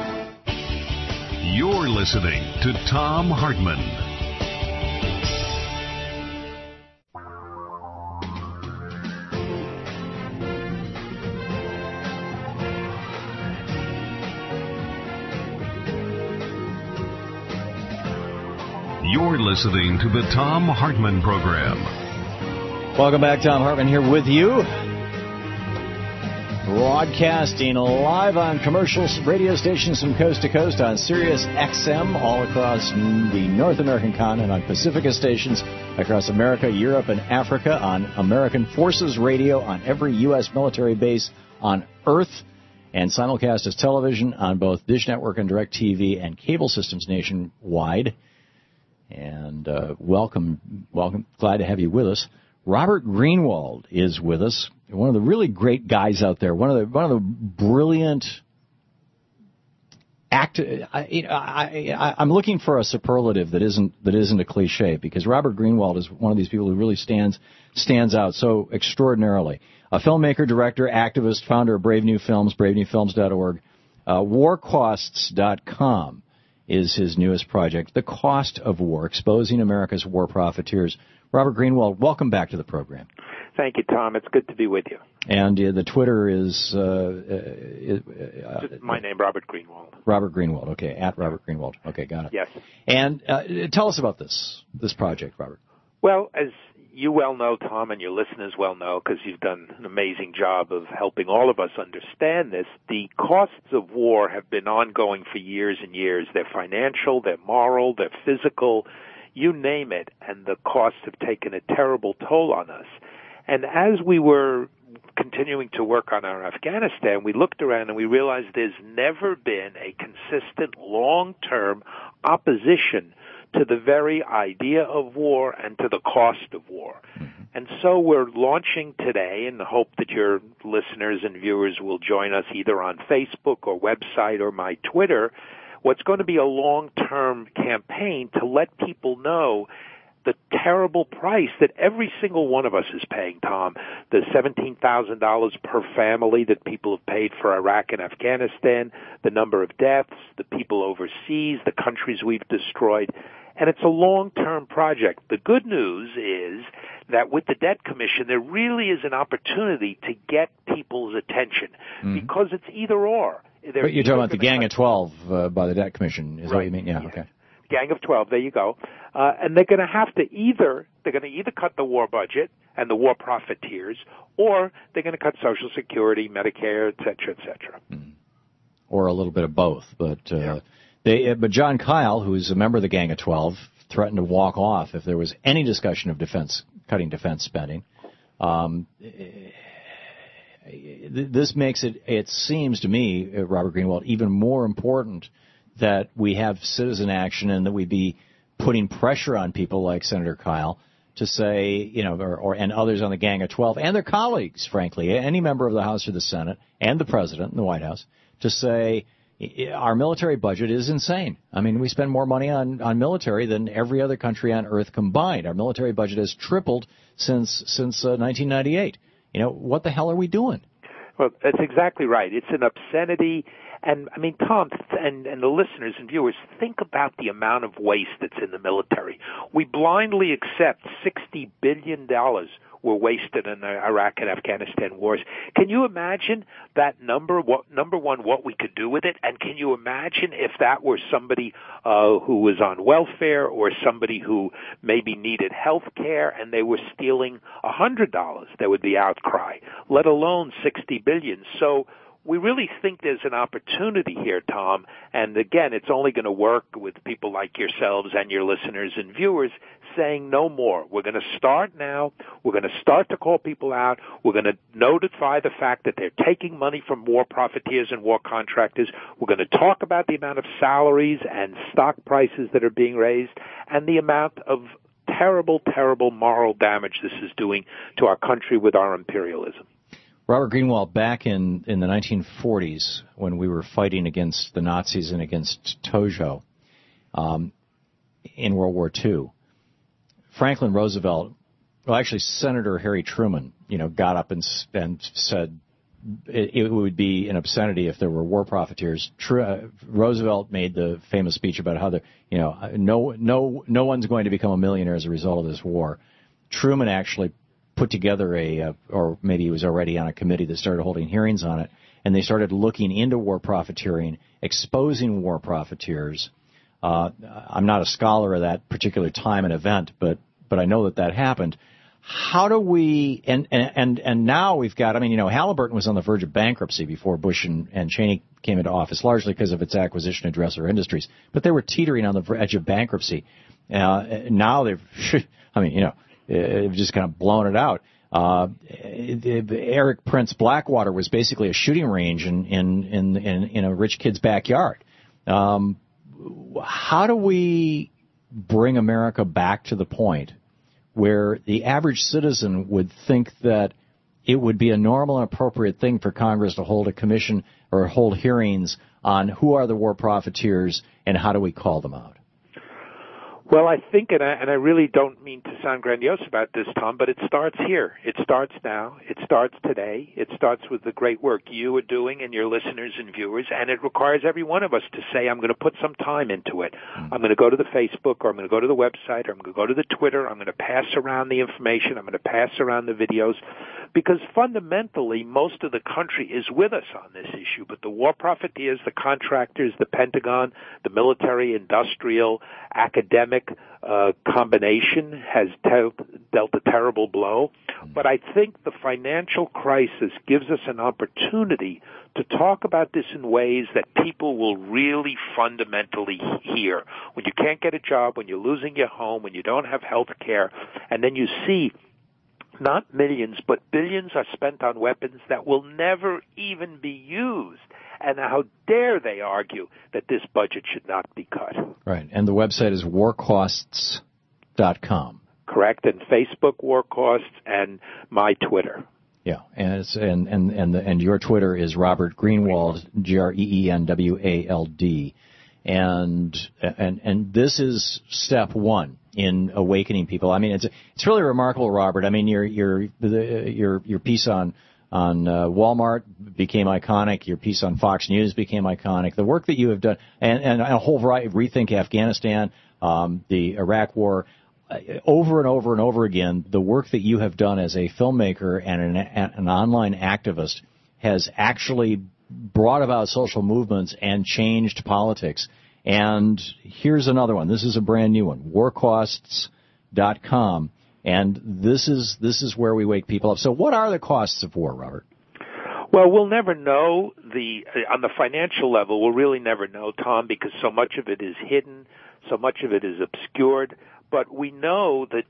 You're listening to Thom Hartmann. You're listening to the Thom Hartmann Program. Welcome back. Thom Hartmann here with you. Broadcasting live on commercial radio stations from coast to coast on Sirius XM all across the North American continent, on Pacifica stations across America, Europe, and Africa, on American Forces Radio, on every U.S. military base on Earth, and simulcast as television on both Dish Network and DirecTV and cable systems nationwide. And welcome, glad to have you with us. Robert Greenwald is with us, one of the really great guys out there, one of the brilliant I'm looking for a superlative that isn't a cliche, because Robert Greenwald is one of these people who really stands out so extraordinarily. A filmmaker, director, activist, founder of Brave New Films, bravenewfilms.org, warcosts.com. is his newest project, The Cost of War, Exposing America's War Profiteers. Robert Greenwald, welcome back to the program. Thank you, Tom. It's good to be with you. And the Twitter is... Just my name, Robert Greenwald. Robert Greenwald, okay, at Robert Greenwald. Okay, got it. Yes. And tell us about this project, Robert. Well, as you well know, Tom, and your listeners well know, because you've done an amazing job of helping all of us understand this, the costs of war have been ongoing for years and years. They're financial, they're moral, they're physical, you name it, and the costs have taken a terrible toll on us. And as we were continuing to work on our Afghanistan, we looked around and we realized there's never been a consistent long-term opposition to the very idea of war and to the cost of war. And so we're launching today in the hope that your listeners and viewers will join us either on Facebook or website or my Twitter, what's going to be a long-term campaign to let people know the terrible price that every single one of us is paying, Tom. The $17,000 per family that people have paid for Iraq and Afghanistan, the number of deaths, the people overseas, the countries we've destroyed. And it's a long-term project. The good news is that with the Debt Commission, there really is an opportunity to get people's attention because it's either or. But you're talking about the Gang of 12 by the Debt Commission, is what you mean? Yeah, okay. Gang of 12, there you go. And they're going to have to either cut the war budget and the war profiteers, or they're going to cut Social Security, Medicare, et cetera, et cetera. Or a little bit of both. But but John Kyle, who's a member of the Gang of 12, threatened to walk off if there was any discussion of cutting defense spending. This makes it seems to me, Robert Greenwald, even more important that we have citizen action and that we be putting pressure on people like Senator Kyle to say, and others on the Gang of 12 and their colleagues, frankly, any member of the House or the Senate and the President in the White House, to say our military budget is insane. I mean, we spend more money on military than every other country on earth combined. Our military budget has tripled since 1998. What the hell are we doing? Well, that's exactly right. It's an obscenity. And, I mean, Tom, and the listeners and viewers, think about the amount of waste that's in the military. We blindly accept $60 billion were wasted in the Iraq and Afghanistan wars. Can you imagine that number? Number one, what we could do with it? And can you imagine if that were somebody who was on welfare or somebody who maybe needed health care and they were stealing $100? There would be outcry, let alone $60 billion. So we really think there's an opportunity here, Tom, and again, it's only going to work with people like yourselves and your listeners and viewers saying no more. We're going to start now. We're going to start to call people out. We're going to notify the fact that they're taking money from war profiteers and war contractors. We're going to talk about the amount of salaries and stock prices that are being raised and the amount of terrible, terrible moral damage this is doing to our country with our imperialism. Robert Greenwald, back in the 1940s, when we were fighting against the Nazis and against Tojo in World War II, Franklin Roosevelt, well, actually Senator Harry Truman, got up and said it would be an obscenity if there were war profiteers. Roosevelt made the famous speech about how no one's going to become a millionaire as a result of this war. Truman actually put together or maybe he was already on a committee that started holding hearings on it, and they started looking into war profiteering, exposing war profiteers. I'm not a scholar of that particular time and event, but I know that happened. How do we, and now we've got, Halliburton was on the verge of bankruptcy before Bush and Cheney came into office, largely because of its acquisition of Dresser Industries, but they were teetering on the edge of bankruptcy. Now they've, they've just kind of blown it out. Eric Prince Blackwater was basically a shooting range in a rich kid's backyard. How do we bring America back to the point where the average citizen would think that it would be a normal and appropriate thing for Congress to hold a commission or hold hearings on who are the war profiteers and how do we call them out? Well, I think, and I really don't mean to sound grandiose about this, Tom, but it starts here. It starts now. It starts today. It starts with the great work you are doing and your listeners and viewers, and it requires every one of us to say, I'm going to put some time into it. I'm going to go to the Facebook, or I'm going to go to the website, or I'm going to go to the Twitter. I'm going to pass around the information. I'm going to pass around the videos, because fundamentally, most of the country is with us on this issue, but the war profiteers, the contractors, the Pentagon, the military, industrial, academic combination has dealt a terrible blow. But I think the financial crisis gives us an opportunity to talk about this in ways that people will really fundamentally hear. When you can't get a job, when you're losing your home, when you don't have health care, and then you see not millions, but billions are spent on weapons that will never even be used. And how dare they argue that this budget should not be cut? Right. And the website is warcosts.com. Correct. And Facebook War Costs, and my Twitter. Yeah. And it's, and your Twitter is Robert Greenwald, Greenwald. And this is step one in awakening people. I mean, it's really remarkable, Robert. I mean, your piece on Walmart became iconic. Your piece on Fox News became iconic. The work that you have done, and a whole variety of Rethink Afghanistan, the Iraq War, over and over and over again, the work that you have done as a filmmaker and an online activist has actually brought about social movements and changed politics. And here's another one. This is a brand new one, warcosts.com. And this is where we wake people up. So what are the costs of war, Robert? Well, we'll never know on the financial level, we'll really never know, Tom, because so much of it is hidden, so much of it is obscured. But we know the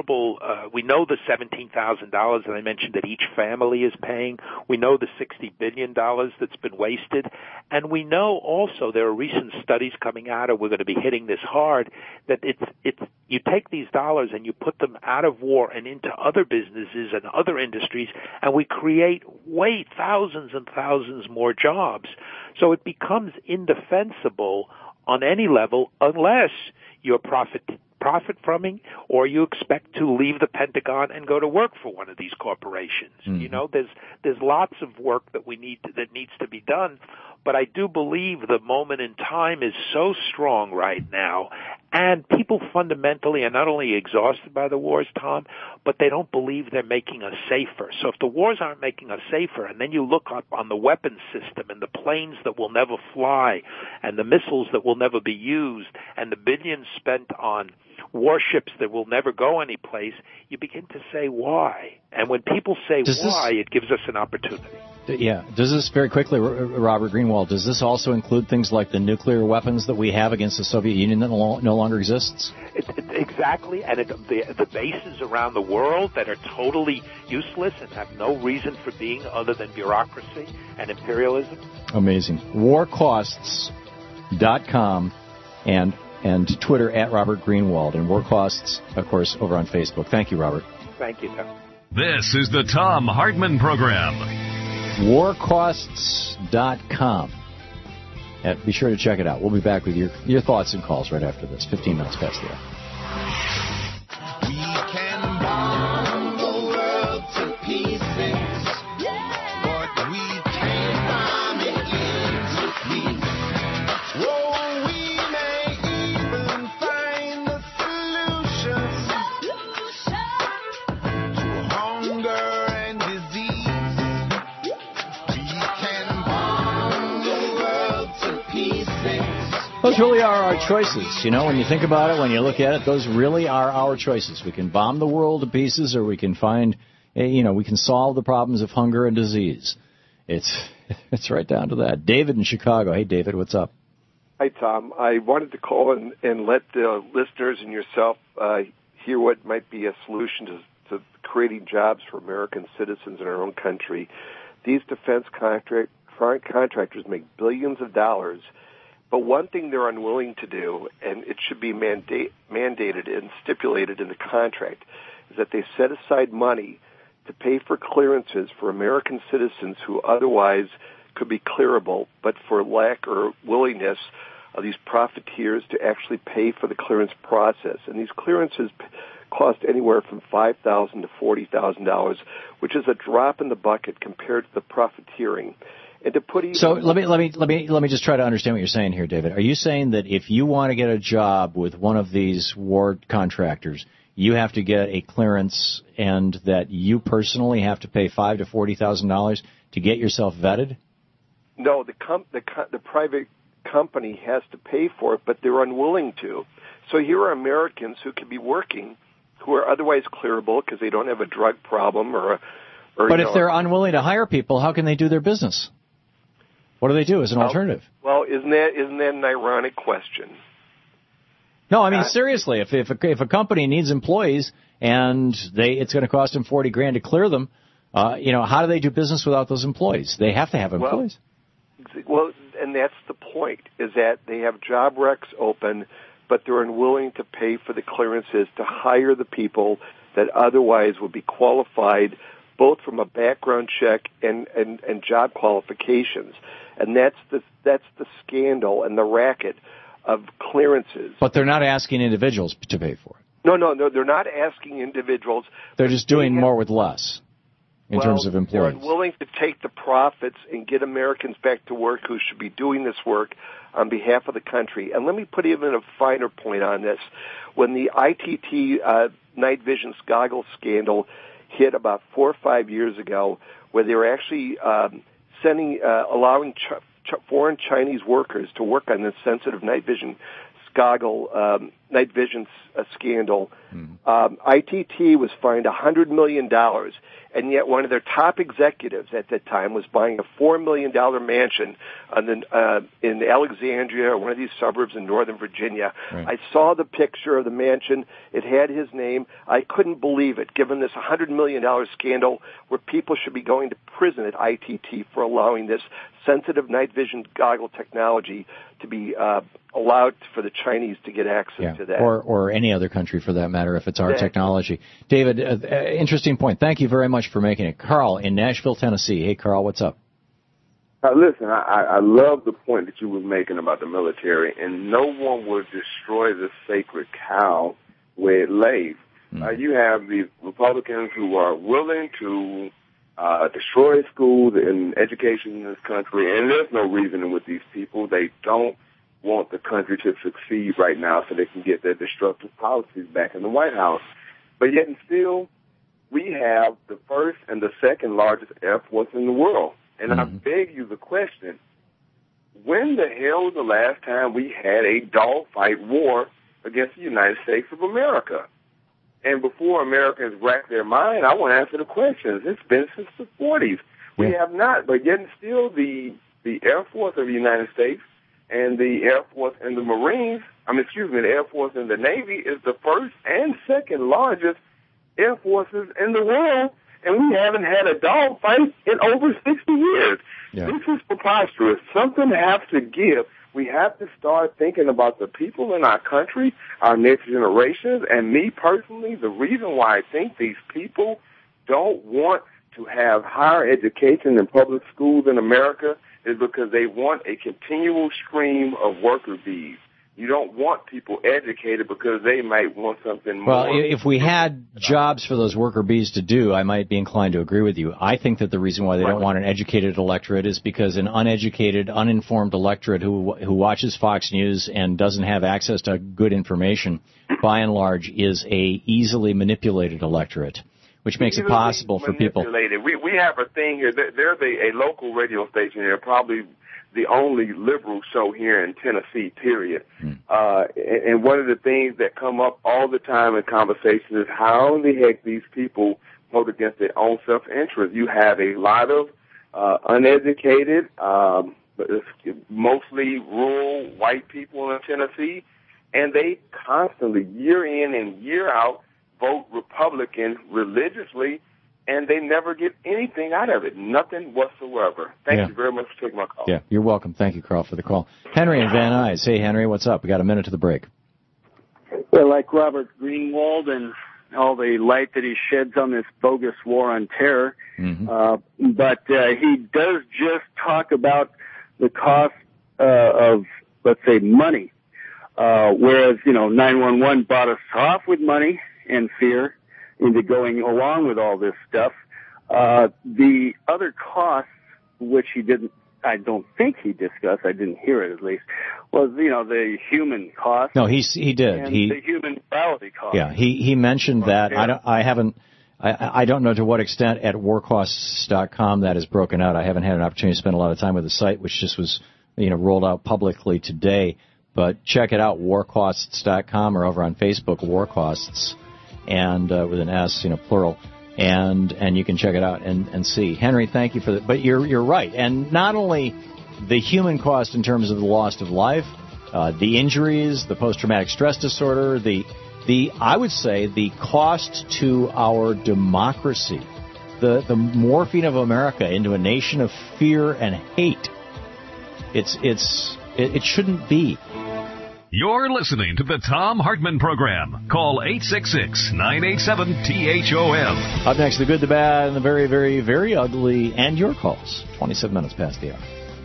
we know the $17,000 that I mentioned that each family is paying. We know the $60 billion that's been wasted. And we know also there are recent studies coming out, and we're going to be hitting this hard, that you take these dollars and you put them out of war and into other businesses and other industries, and we create thousands and thousands more jobs. So it becomes indefensible on any level unless you're profit from, or you expect to leave the Pentagon and go to work for one of these corporations. Mm-hmm. You know, there's lots of work that needs to be done, but I do believe the moment in time is so strong right now, and people fundamentally are not only exhausted by the wars, Tom, but they don't believe they're making us safer. So if the wars aren't making us safer, and then you look up on the weapons system and the planes that will never fly and the missiles that will never be used and the billions spent on warships that will never go anyplace, you begin to say why. And when people say why, it gives us an opportunity. Yeah. Does this, very quickly, Robert Greenwald, does this also include things like the nuclear weapons that we have against the Soviet Union that no longer exists? Exactly. And the bases around the world that are totally useless and have no reason for being other than bureaucracy and imperialism. Amazing. Warcosts.com and Twitter at Robert Greenwald, and War Costs, of course, over on Facebook. Thank you, Robert. Thank you, Tom. This is the Tom Hartman Program. Warcosts.com. Be sure to check it out. We'll be back with your thoughts and calls right after this. 15 minutes past the hour. We can bomb the world to pieces, but we can't bomb it into peace. Oh, we may even find the solution to hunger and disease. We can bomb the world to pieces. Those really are our choices. You know, when you think about it, when you look at it, those really are our choices. We can bomb the world to pieces, or we can find, we can solve the problems of hunger and disease. It's right down to that. David in Chicago. Hey, David, what's up? Hi, Tom. I wanted to call and let the listeners and yourself hear what might be a solution to creating jobs for American citizens in our own country. These defense contractors make billions of dollars, but one thing they're unwilling to do, and it should be mandated and stipulated in the contract, is that they set aside money to pay for clearances for American citizens who otherwise could be clearable, but for lack or willingness of these profiteers to actually pay for the clearance process. And these clearances cost anywhere from $5,000 to $40,000, which is a drop in the bucket compared to the profiteering. And to put even, so let me just try to understand what you're saying here, David. Are you saying that if you want to get a job with one of these war contractors, you have to get a clearance, and that you personally have to pay $5,000 to $40,000 to get yourself vetted? No, the private company has to pay for it, but they're unwilling to. So here are Americans who could be working, who are otherwise clearable because they don't have a drug problem But if they're unwilling to hire people, how can they do their business? What do they do as an alternative? Well, isn't that an ironic question? No, I mean seriously. If a company needs employees and it's going to cost them $40,000 to clear them, how do they do business without those employees? They have to have employees. Well, and that's the point: is that they have job recs open, but they're unwilling to pay for the clearances to hire the people that otherwise would be qualified, both from a background check and job qualifications. And that's the scandal and the racket of clearances. But they're not asking individuals to pay for it. No, they're not asking individuals. They're just doing more with less in terms of employees. They're unwilling to take the profits and get Americans back to work who should be doing this work on behalf of the country. And let me put even a finer point on this. When the ITT night vision goggle scandal hit about 4 or 5 years ago, where they were actually allowing foreign Chinese workers to work on this sensitive night vision scandal. ITT was fined $100 million, and yet one of their top executives at that time was buying a $4 million mansion in Alexandria, one of these suburbs in Northern Virginia. Right. I saw the picture of the mansion. It had his name. I couldn't believe it, given this $100 million scandal where people should be going to prison at ITT for allowing this sensitive night vision goggle technology to be allowed for the Chinese to get access to that. Or any other country for that matter, if it's our technology. David, interesting point. Thank you very much for making it. Carl in Nashville, Tennessee. Hey, Carl, what's up? Listen, I love the point that you were making about the military, and no one will destroy the sacred cow where it lays. You have the Republicans who are willing to destroy schools and education in this country, and there's no reasoning with these people. They don't want the country to succeed right now so they can get their destructive policies back in the White House. But yet and still, we have the first and the second largest Air Force in the world. And I beg you the question, when the hell was the last time we had a dogfight war against the United States of America? And before Americans rack their mind, I want to answer the questions. It's been since the 40s. We have not, but yet and still the Air Force of the United States and the Air Force and the Marines, the Air Force and the Navy is the first and second largest air forces in the world, and we haven't had a dogfight in over 60 years. Yeah. This is preposterous. Something has to give. We have to start thinking about the people in our country, our next generations, and me personally, the reason why I think these people don't want to have higher education in public schools in America is because they want a continual stream of worker bees. You don't want people educated because they might want something more. Well, if we had jobs for those worker bees to do, I might be inclined to agree with you. I think that the reason why they don't want an educated electorate is because an uneducated, uninformed electorate who watches Fox News and doesn't have access to good information, by and large, is a easily manipulated electorate, which makes it possible for people. We have a thing here. There's a local radio station here, probably the only liberal show here in Tennessee, period. And one of the things that come up all the time in conversation is how in the heck these people vote against their own self-interest. You have a lot of uneducated, mostly rural white people in Tennessee, and they constantly, year in and year out, vote Republican religiously, and they never get anything out of it, nothing whatsoever. Thank you very much for taking my call. Yeah, you're welcome. Thank you, Carl, for the call. Henry in Van Nuys. Hey, Henry, what's up? We got a minute to the break. Well, like Robert Greenwald and all the light that he sheds on this bogus war on terror, but he does just talk about the cost of let's say, money. Whereas, 911 bought us off with money and fear into going along with all this stuff. The other costs, which I don't think he discussed, I didn't hear it at least, was, the human cost. No, he did. And the human morality cost. Yeah, he mentioned that. Yeah. I don't know to what extent at warcosts.com that is broken out. I haven't had an opportunity to spend a lot of time with the site, which just was, rolled out publicly today. But check it out, warcosts.com, or over on Facebook, War Costs, and with an S, plural. And you can check it out and see. Henry, thank you for that. But you're right. And not only the human cost in terms of the loss of life, the injuries, the post-traumatic stress disorder, I would say the cost to our democracy, the morphing of America into a nation of fear and hate. It shouldn't be. You're listening to the Thom Hartmann Program. Call 866-987-THOM. Up next, the good, the bad, and the very, very, very ugly, and your calls. 27 minutes past the hour.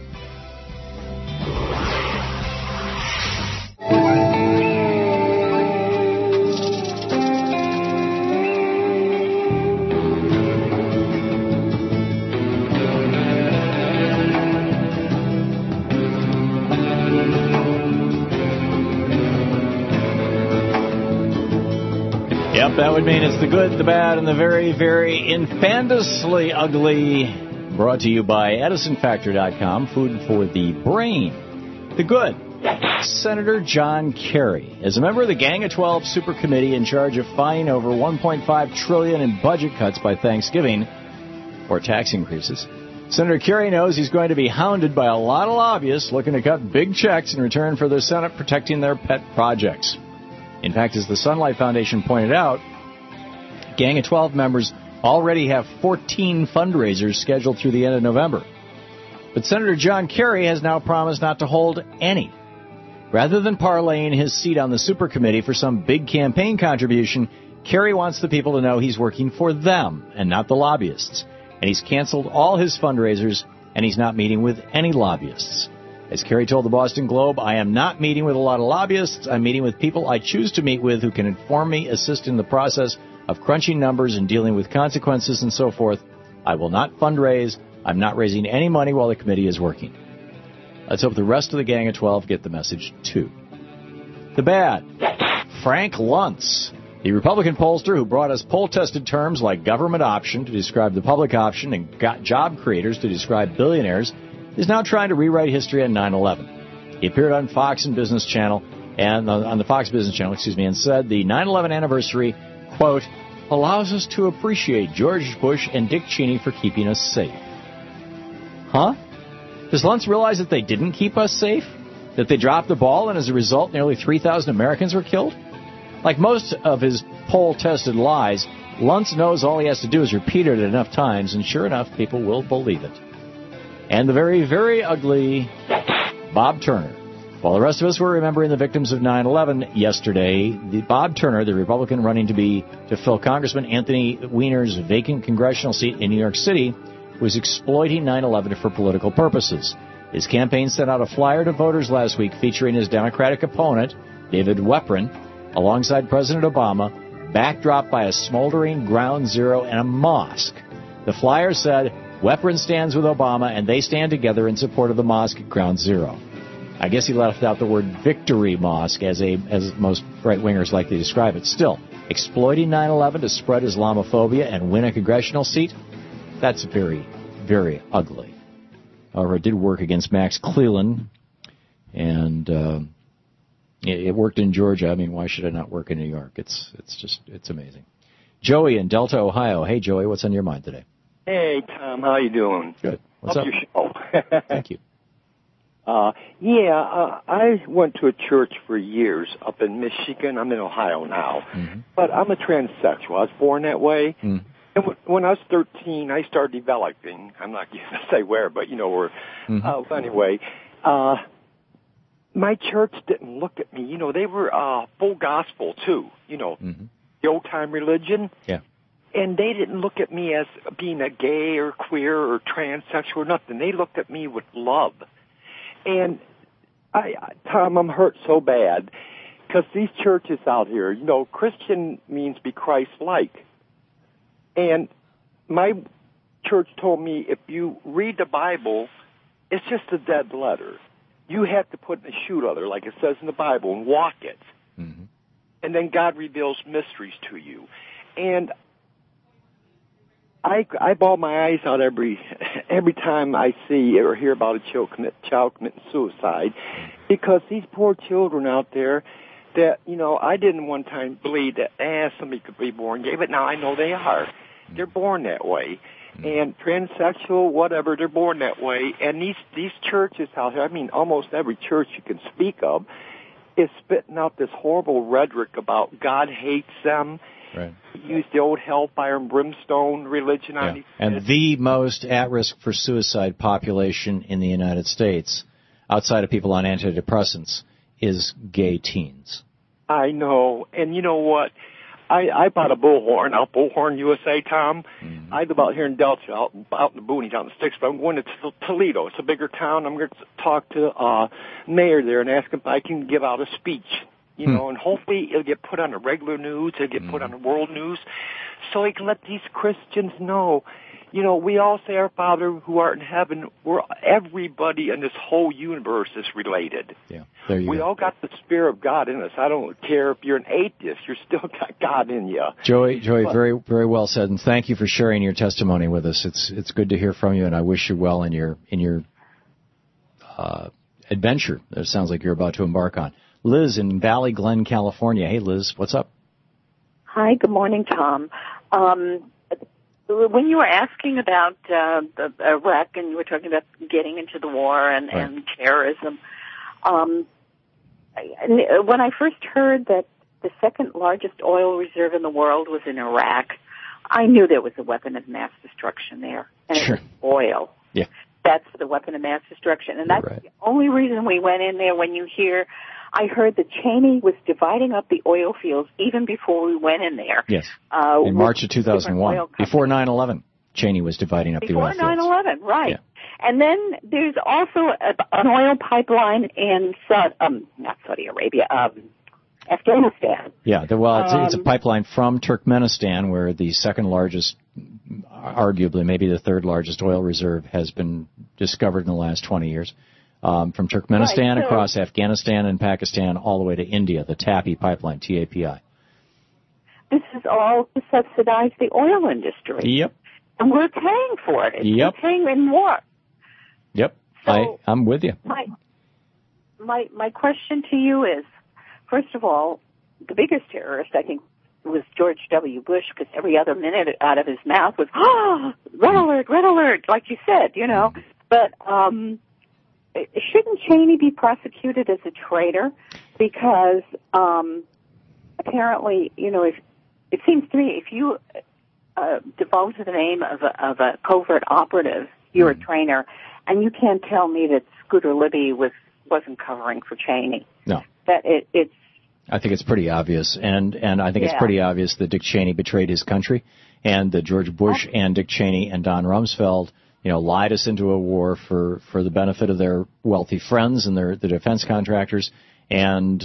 That would mean it's the good, the bad, and the very, very infantously ugly. Brought to you by EdisonFactor.com, food for the brain. The good. Senator John Kerry is a member of the Gang of 12 Super Committee in charge of fighting over $1.5 trillion in budget cuts by Thanksgiving, or tax increases. Senator Kerry knows he's going to be hounded by a lot of lobbyists looking to cut big checks in return for the Senate protecting their pet projects. In fact, as the Sunlight Foundation pointed out, Gang of 12 members already have 14 fundraisers scheduled through the end of November. But Senator John Kerry has now promised not to hold any. Rather than parlaying his seat on the Super Committee for some big campaign contribution, Kerry wants the people to know he's working for them and not the lobbyists. And he's canceled all his fundraisers, and he's not meeting with any lobbyists. As Kerry told the Boston Globe, I am not meeting with a lot of lobbyists. I'm meeting with people I choose to meet with who can inform me, assist in the process of crunching numbers and dealing with consequences and so forth. I will not fundraise. I'm not raising any money while the committee is working. Let's hope the rest of the Gang of 12 get the message, too. The bad. Frank Luntz, the Republican pollster who brought us poll-tested terms like government option to describe the public option and job creators to describe billionaires, is now trying to rewrite history on 9/11. He appeared on Fox and Business Channel, and on the Fox Business Channel, and said the 9/11 anniversary, quote, allows us to appreciate George Bush and Dick Cheney for keeping us safe. Huh? Does Luntz realize that they didn't keep us safe? That they dropped the ball, and as a result, nearly 3,000 Americans were killed? Like most of his poll-tested lies, Luntz knows all he has to do is repeat it enough times, and sure enough, people will believe it. And the very, very ugly Bob Turner. While the rest of us were remembering the victims of 9/11 yesterday, Bob Turner, the Republican running to fill Congressman Anthony Weiner's vacant congressional seat in New York City, was exploiting 9/11 for political purposes. His campaign sent out a flyer to voters last week featuring his Democratic opponent, David Weprin, alongside President Obama, backdropped by a smoldering ground zero and a mosque. The flyer said, Weprin stands with Obama, and they stand together in support of the mosque at ground zero. I guess he left out the word victory mosque, as most right-wingers like to describe it. Still, exploiting 9/11 to spread Islamophobia and win a congressional seat, that's very, very ugly. However, it did work against Max Cleland, and it worked in Georgia. I mean, why should it not work in New York? It's amazing. Joey in Delta, Ohio. Hey, Joey, what's on your mind today? Hey, Tom, how you doing? Good. What's up? Your show. Thank you. I went to a church for years up in Michigan. I'm in Ohio now. Mm-hmm. But I'm a transsexual. I was born that way. Mm. And when I was 13, I started developing. I'm not going to say where, but, where. Mm-hmm. Anyway, my church didn't look at me. They were full gospel, too. Mm-hmm. The old-time religion. Yeah. And they didn't look at me as being a gay or queer or transsexual or nothing. They looked at me with love. And Tom, I'm hurt so bad because these churches out here, Christian means be Christ-like. And my church told me if you read the Bible, it's just a dead letter. You have to put in a shoe leather, like it says in the Bible, and walk it. Mm-hmm. And then God reveals mysteries to you. And I bawl my eyes out every time I see or hear about a child committing suicide, because these poor children out there that, I didn't one time believe that somebody could be born gay, but now I know they are. They're born that way. And transsexual, whatever, they're born that way. And these churches out here, I mean, almost every church you can speak of, is spitting out this horrible rhetoric about God hates them. Right. Use the old hellfire and brimstone religion on these kids. And the most at risk for suicide population in the United States, outside of people on antidepressants, is gay teens. I know. And you know what? I bought a bullhorn out Bullhorn, USA, Tom. Mm-hmm. I live out here in Delta, out in the boonies, out in the sticks, but I'm going to Toledo. It's a bigger town. I'm going to talk to mayor there and ask him if I can give out a speech. And hopefully it'll get put on the regular news, it'll get put on the world news, so he can let these Christians know, we all say, our Father who art in heaven, everybody in this whole universe is related. Yeah, there you we go. all got the Spirit of God in us. I don't care if you're an atheist, you're still got God in you. Joey, very, very well said, and thank you for sharing your testimony with us. It's good to hear from you, and I wish you well in your adventure that it sounds like you're about to embark on. Liz in Valley Glen, California. Hey, Liz, what's up? Hi, good morning, Tom. When you were asking about the Iraq and you were talking about getting into the war and terrorism, when I first heard that the second largest oil reserve in the world was in Iraq, I knew there was a weapon of mass destruction there, and it was oil. Yeah. That's the weapon of mass destruction, and that's the only reason we went in there. When I heard that Cheney was dividing up the oil fields even before we went in there. Yes. In March of 2001, before 9:11, Cheney was dividing up the oil fields. Before 9/11, right. Yeah. And then there's also an oil pipeline in not Saudi Arabia, Afghanistan. Yeah, it's a pipeline from Turkmenistan, where the second largest, arguably maybe the third largest oil reserve has been discovered in the last 20 years. From Turkmenistan across Afghanistan and Pakistan all the way to India, the TAPI pipeline, TAPI. This is all to subsidize the oil industry. Yep. And we're paying for it. Yep. We're paying in more. Yep. So I'm with you. My question to you is, first of all, the biggest terrorist, I think, was George W. Bush, because every other minute out of his mouth was, red alert, like you said, But shouldn't Cheney be prosecuted as a traitor? Because apparently, if it seems to me, if you divulge the name of a covert operative, you're a traitor, and you can't tell me that Scooter Libby wasn't covering for Cheney. No. That it's. I think it's pretty obvious, and I think it's pretty obvious that Dick Cheney betrayed his country, and that George Bush and Dick Cheney and Don Rumsfeld, lied us into a war for the benefit of their wealthy friends and the defense contractors, and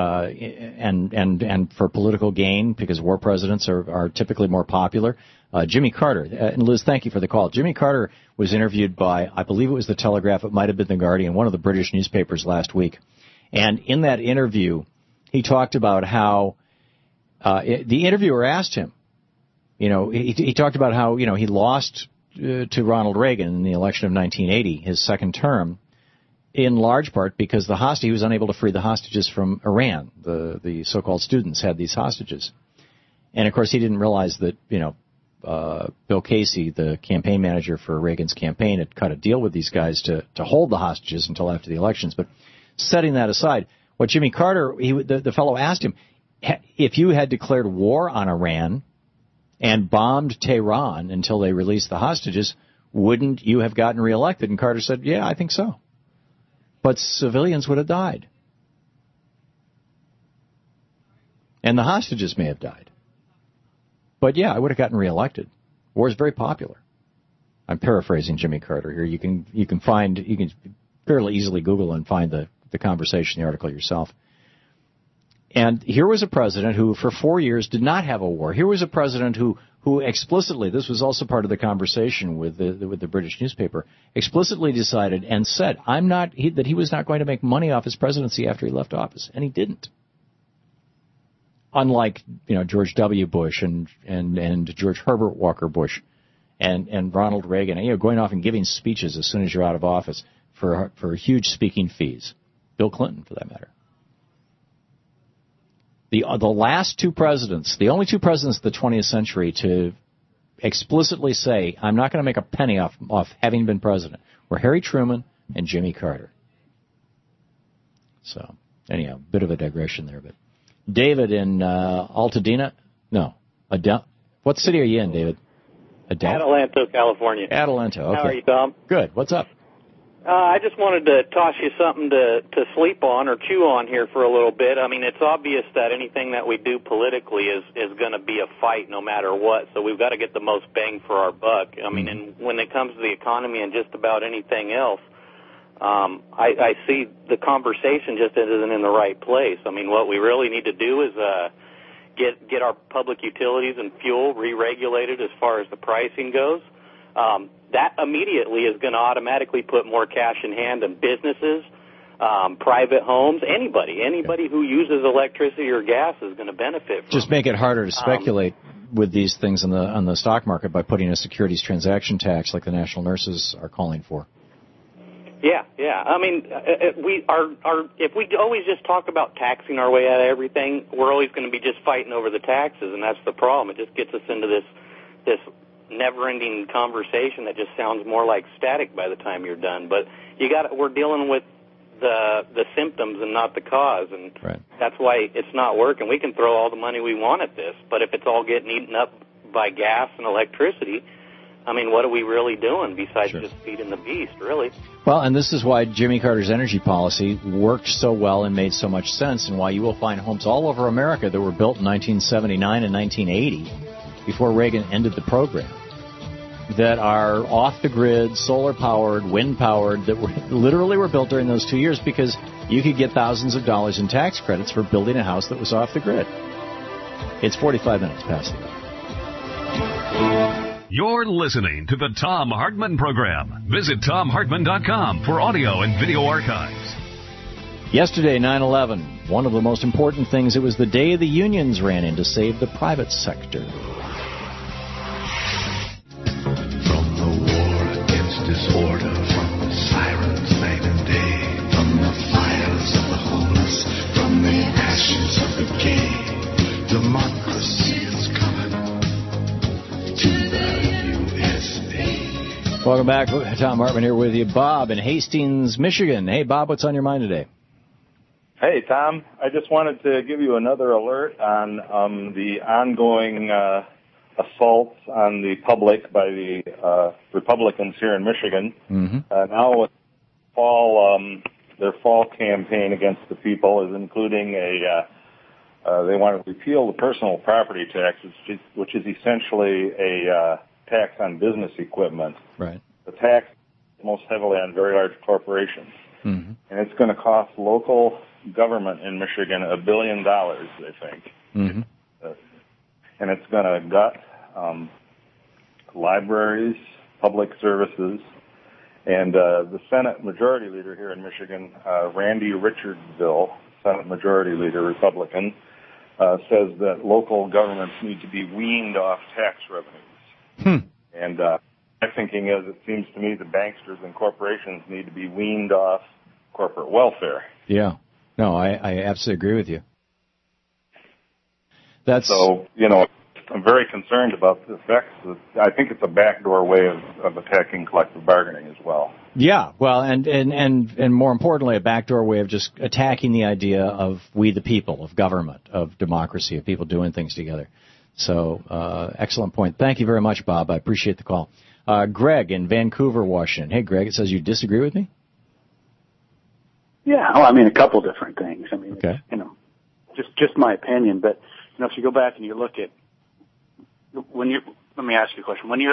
for political gain, because war presidents are typically more popular. Jimmy Carter, and Liz, thank you for the call. Jimmy Carter was interviewed by, I believe it was the Telegraph, it might have been the Guardian, one of the British newspapers last week, and in that interview, he talked about how the interviewer asked him, he talked about how he lost to Ronald Reagan in the election of 1980, his second term, in large part because he was unable to free the hostages from Iran. The so-called students had these hostages. And, of course, he didn't realize that, Bill Casey, the campaign manager for Reagan's campaign, had cut a deal with these guys to hold the hostages until after the elections. But setting that aside, what Jimmy Carter, the fellow asked him, if you had declared war on Iran and bombed Tehran until they released the hostages, wouldn't you have gotten reelected? And Carter said, yeah, I think so. But civilians would have died. And the hostages may have died. But yeah, I would have gotten reelected. War is very popular. I'm paraphrasing Jimmy Carter here. You can fairly easily Google and find the the conversation, the article yourself. And here was a president who, for 4 years, did not have a war. Here was a president who explicitly, this was also part of the conversation with the British newspaper, explicitly decided and said that he was not going to make money off his presidency after he left office, and he didn't. Unlike George W. Bush and George Herbert Walker Bush and Ronald Reagan, going off and giving speeches as soon as you're out of office for huge speaking fees. Bill Clinton, for that matter. The last two presidents, the only two presidents of the 20th century to explicitly say, I'm not going to make a penny off having been president, were Harry Truman and Jimmy Carter. So, anyhow, bit of a digression there. But David in Altadena? No. What city are you in, David? Adelanto, California. Adelanto, okay. How are you, Tom? Good. What's up? I just wanted to toss you something to sleep on or chew on here for a little bit. I mean, it's obvious that anything that we do politically is going to be a fight no matter what, so we've got to get the most bang for our buck. I mean, and when it comes to the economy and just about anything else, I see the conversation just isn't in the right place. I mean, what we really need to do is get our public utilities and fuel re-regulated as far as the pricing goes. That immediately is going to automatically put more cash in hand in businesses, private homes, anybody who uses electricity or gas is going to benefit from Just make it harder to speculate with these things on the stock market by putting a securities transaction tax like the national nurses are calling for. Yeah. I mean, if we always just talk about taxing our way out of everything, we're always going to be just fighting over the taxes, and that's the problem. It just gets us into this never-ending conversation that just sounds more like static by the time you're done. But we're dealing with the symptoms and not the cause, and that's why it's not working. We can throw all the money we want at this, but if it's all getting eaten up by gas and electricity, I mean, what are we really doing besides just feeding the beast, really? Well, and this is why Jimmy Carter's energy policy worked so well and made so much sense, and why you will find homes all over America that were built in 1979 and 1980 before Reagan ended the program, that are off-the-grid, solar-powered, wind-powered, that literally were built during those 2 years because you could get thousands of dollars in tax credits for building a house that was off-the-grid. It's 45 minutes past the hour. You're listening to the Thom Hartmann Program. Visit ThomHartmann.com for audio and video archives. Yesterday, 9/11, one of the most important things, it was the day the unions ran in to save the private sector. Disorder, from the sirens night and day, from the fires of the homeless, from the ashes of the gay, democracy is coming to the USA. Welcome back. Thom Hartmann here with you. Bob in Hastings, Michigan. Hey, Bob, what's on your mind today? Hey, Tom. I just wanted to give you another alert on the ongoing assaults on the public by the Republicans here in Michigan. Now with their fall campaign against the people is including they want to repeal the personal property tax, which is essentially a tax on business equipment. Right. The tax is most heavily on very large corporations. And it's going to cost local government in Michigan $1 billion, they think. And it's going to gut libraries, public services, and the Senate Majority Leader here in Michigan, Randy Richardsville, Senate Majority Leader, Republican, says that local governments need to be weaned off tax revenues. And my thinking is, it seems to me the banksters and corporations need to be weaned off corporate welfare. Yeah. No, I absolutely agree with you. So, I'm very concerned about the effects. I think it's a backdoor way of attacking collective bargaining as well. Yeah, well, and more importantly, a backdoor way of just attacking the idea of we the people, of government, of democracy, of people doing things together. So, excellent point. Thank you very much, Bob. I appreciate the call. Greg in Vancouver, Washington. Hey, Greg, it says you disagree with me? Yeah, well, I mean, a couple different things. I mean, okay. Just my opinion, but, if you go back and you look at, let me ask you a question. When you're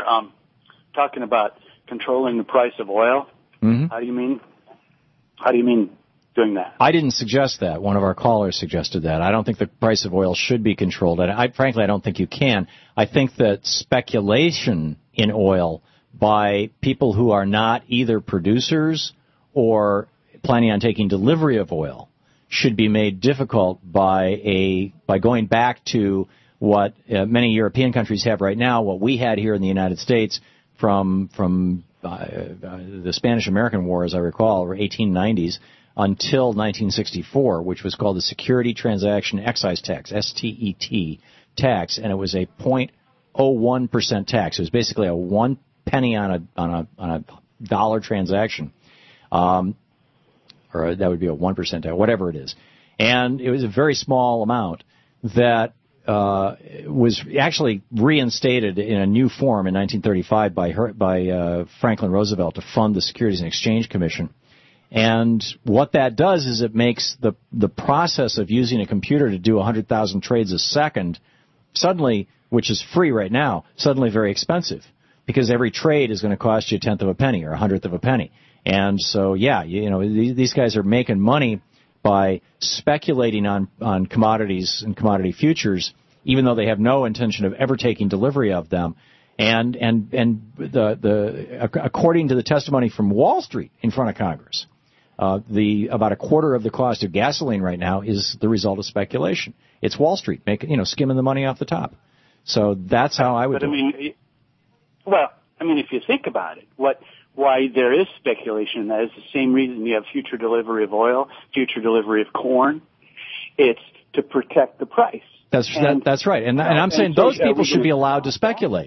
talking about controlling the price of oil, how do you mean doing that. I didn't suggest that. One of our callers suggested that. I don't think the price of oil should be controlled. Frankly, I don't think you can. I think that speculation in oil by people who are not either producers or planning on taking delivery of oil should be made difficult by going back to what many European countries have right now, what we had here in the United States from the Spanish-American War, as I recall, or 1890s, until 1964, which was called the Security Transaction Excise Tax, STET tax, and it was a 0.01% tax. It was basically a 1 penny on a dollar transaction, or that would be a 1% tax, whatever it is. And it was a very small amount that was actually reinstated in a new form in 1935 by Franklin Roosevelt to fund the Securities and Exchange Commission. And what that does is it makes the process of using a computer to do 100,000 trades a second suddenly, which is free right now, suddenly very expensive, because every trade is going to cost you 1/10 of a penny or 100th of a penny. And so, yeah, these guys are making money by speculating on commodities and commodity futures, even though they have no intention of ever taking delivery of them. And according to the testimony from Wall Street in front of Congress, about a quarter of the cost of gasoline right now is the result of speculation. It's Wall Street skimming the money off the top. So that's how I would do it. If you think about it, why there is speculation, that is the same reason you have future delivery of oil, future delivery of corn. It's to protect the price. That's right, and I'm saying those people should be allowed to speculate.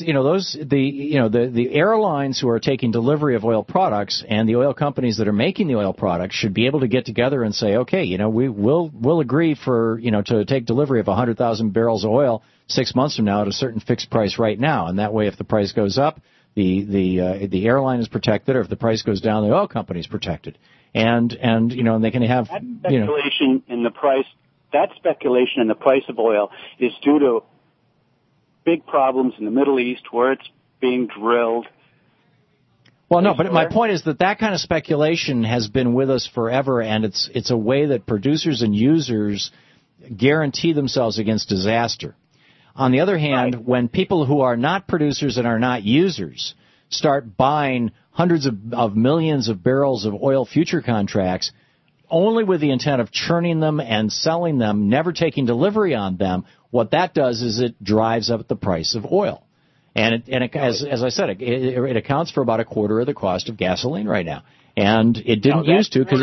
The airlines who are taking delivery of oil products and the oil companies that are making the oil products should be able to get together and say, okay, we'll agree to take delivery of 100,000 barrels of oil 6 months from now at a certain fixed price right now, and that way, if the price goes up, the airline is protected, or if the price goes down, the oil company is protected, and they can have speculation in the price. That speculation in the price of oil is due to big problems in the Middle East where it's being drilled. Well, no, but my point is that kind of speculation has been with us forever, and it's a way that producers and users guarantee themselves against disaster. On the other hand, when people who are not producers and are not users start buying hundreds of millions of barrels of oil future contracts, only with the intent of churning them and selling them, never taking delivery on them, what that does is it drives up the price of oil. And as I said, it accounts for about a quarter of the cost of gasoline right now. And it didn't used to because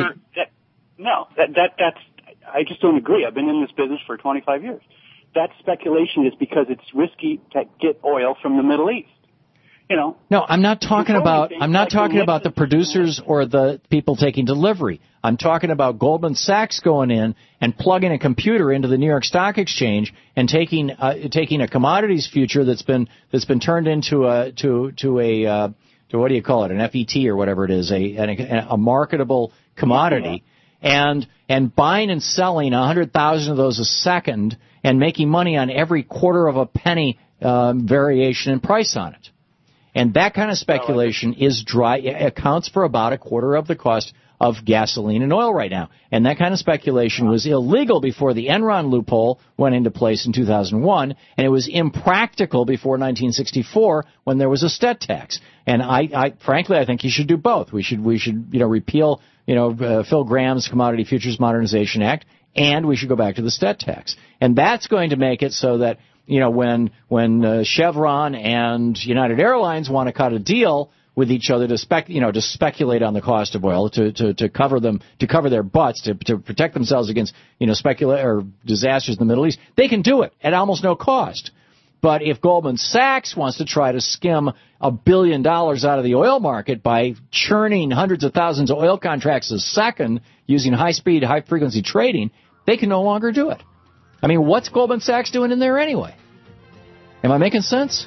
I just don't agree. I've been in this business for 25 years. That speculation is because it's risky to get oil from the Middle East. No, I'm not talking about the producers or the people taking delivery. I'm talking about Goldman Sachs going in and plugging a computer into the New York Stock Exchange and taking a commodities future that's been turned into a what do you call it, an FET or whatever it is, a marketable commodity, and buying and selling 100,000 of those a second and making money on every quarter of a penny variation in price on it. And that kind of speculation accounts for about a quarter of the cost of gasoline and oil right now. And that kind of speculation was illegal before the Enron loophole went into place in 2001, and it was impractical before 1964 when there was a STET tax. And frankly, I think you should do both. We should repeal Phil Graham's Commodity Futures Modernization Act, and we should go back to the STET tax. And that's going to make it so that when Chevron and United Airlines want to cut a deal with each other to speculate on the cost of oil to cover their butts to protect themselves against disasters in the Middle East, they can do it at almost no cost. But if Goldman Sachs wants to try to skim $1 billion out of the oil market by churning hundreds of thousands of oil contracts a second using high-speed, high-frequency trading, they can no longer do it. I mean, what's Goldman Sachs doing in there anyway? Am I making sense?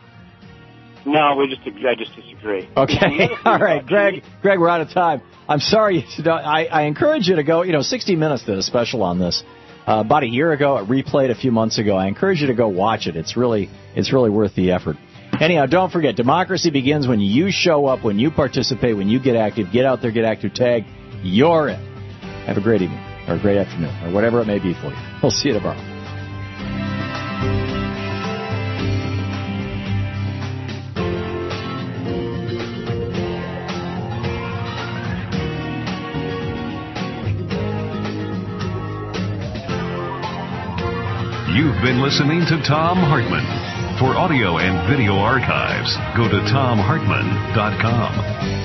No, I just disagree. Okay. All right, Greg, we're out of time. I'm sorry. I encourage you to go, 60 Minutes did a special on this about a year ago. It replayed a few months ago. I encourage you to go watch it. It's really worth the effort. Anyhow, don't forget, democracy begins when you show up, when you participate, when you get active. Get out there, get active, tag. You're it. Have a great evening, or a great afternoon, or whatever it may be for you. We'll see you tomorrow. You've been listening to Thom Hartmann. For audio and video archives, go to thomhartmann.com.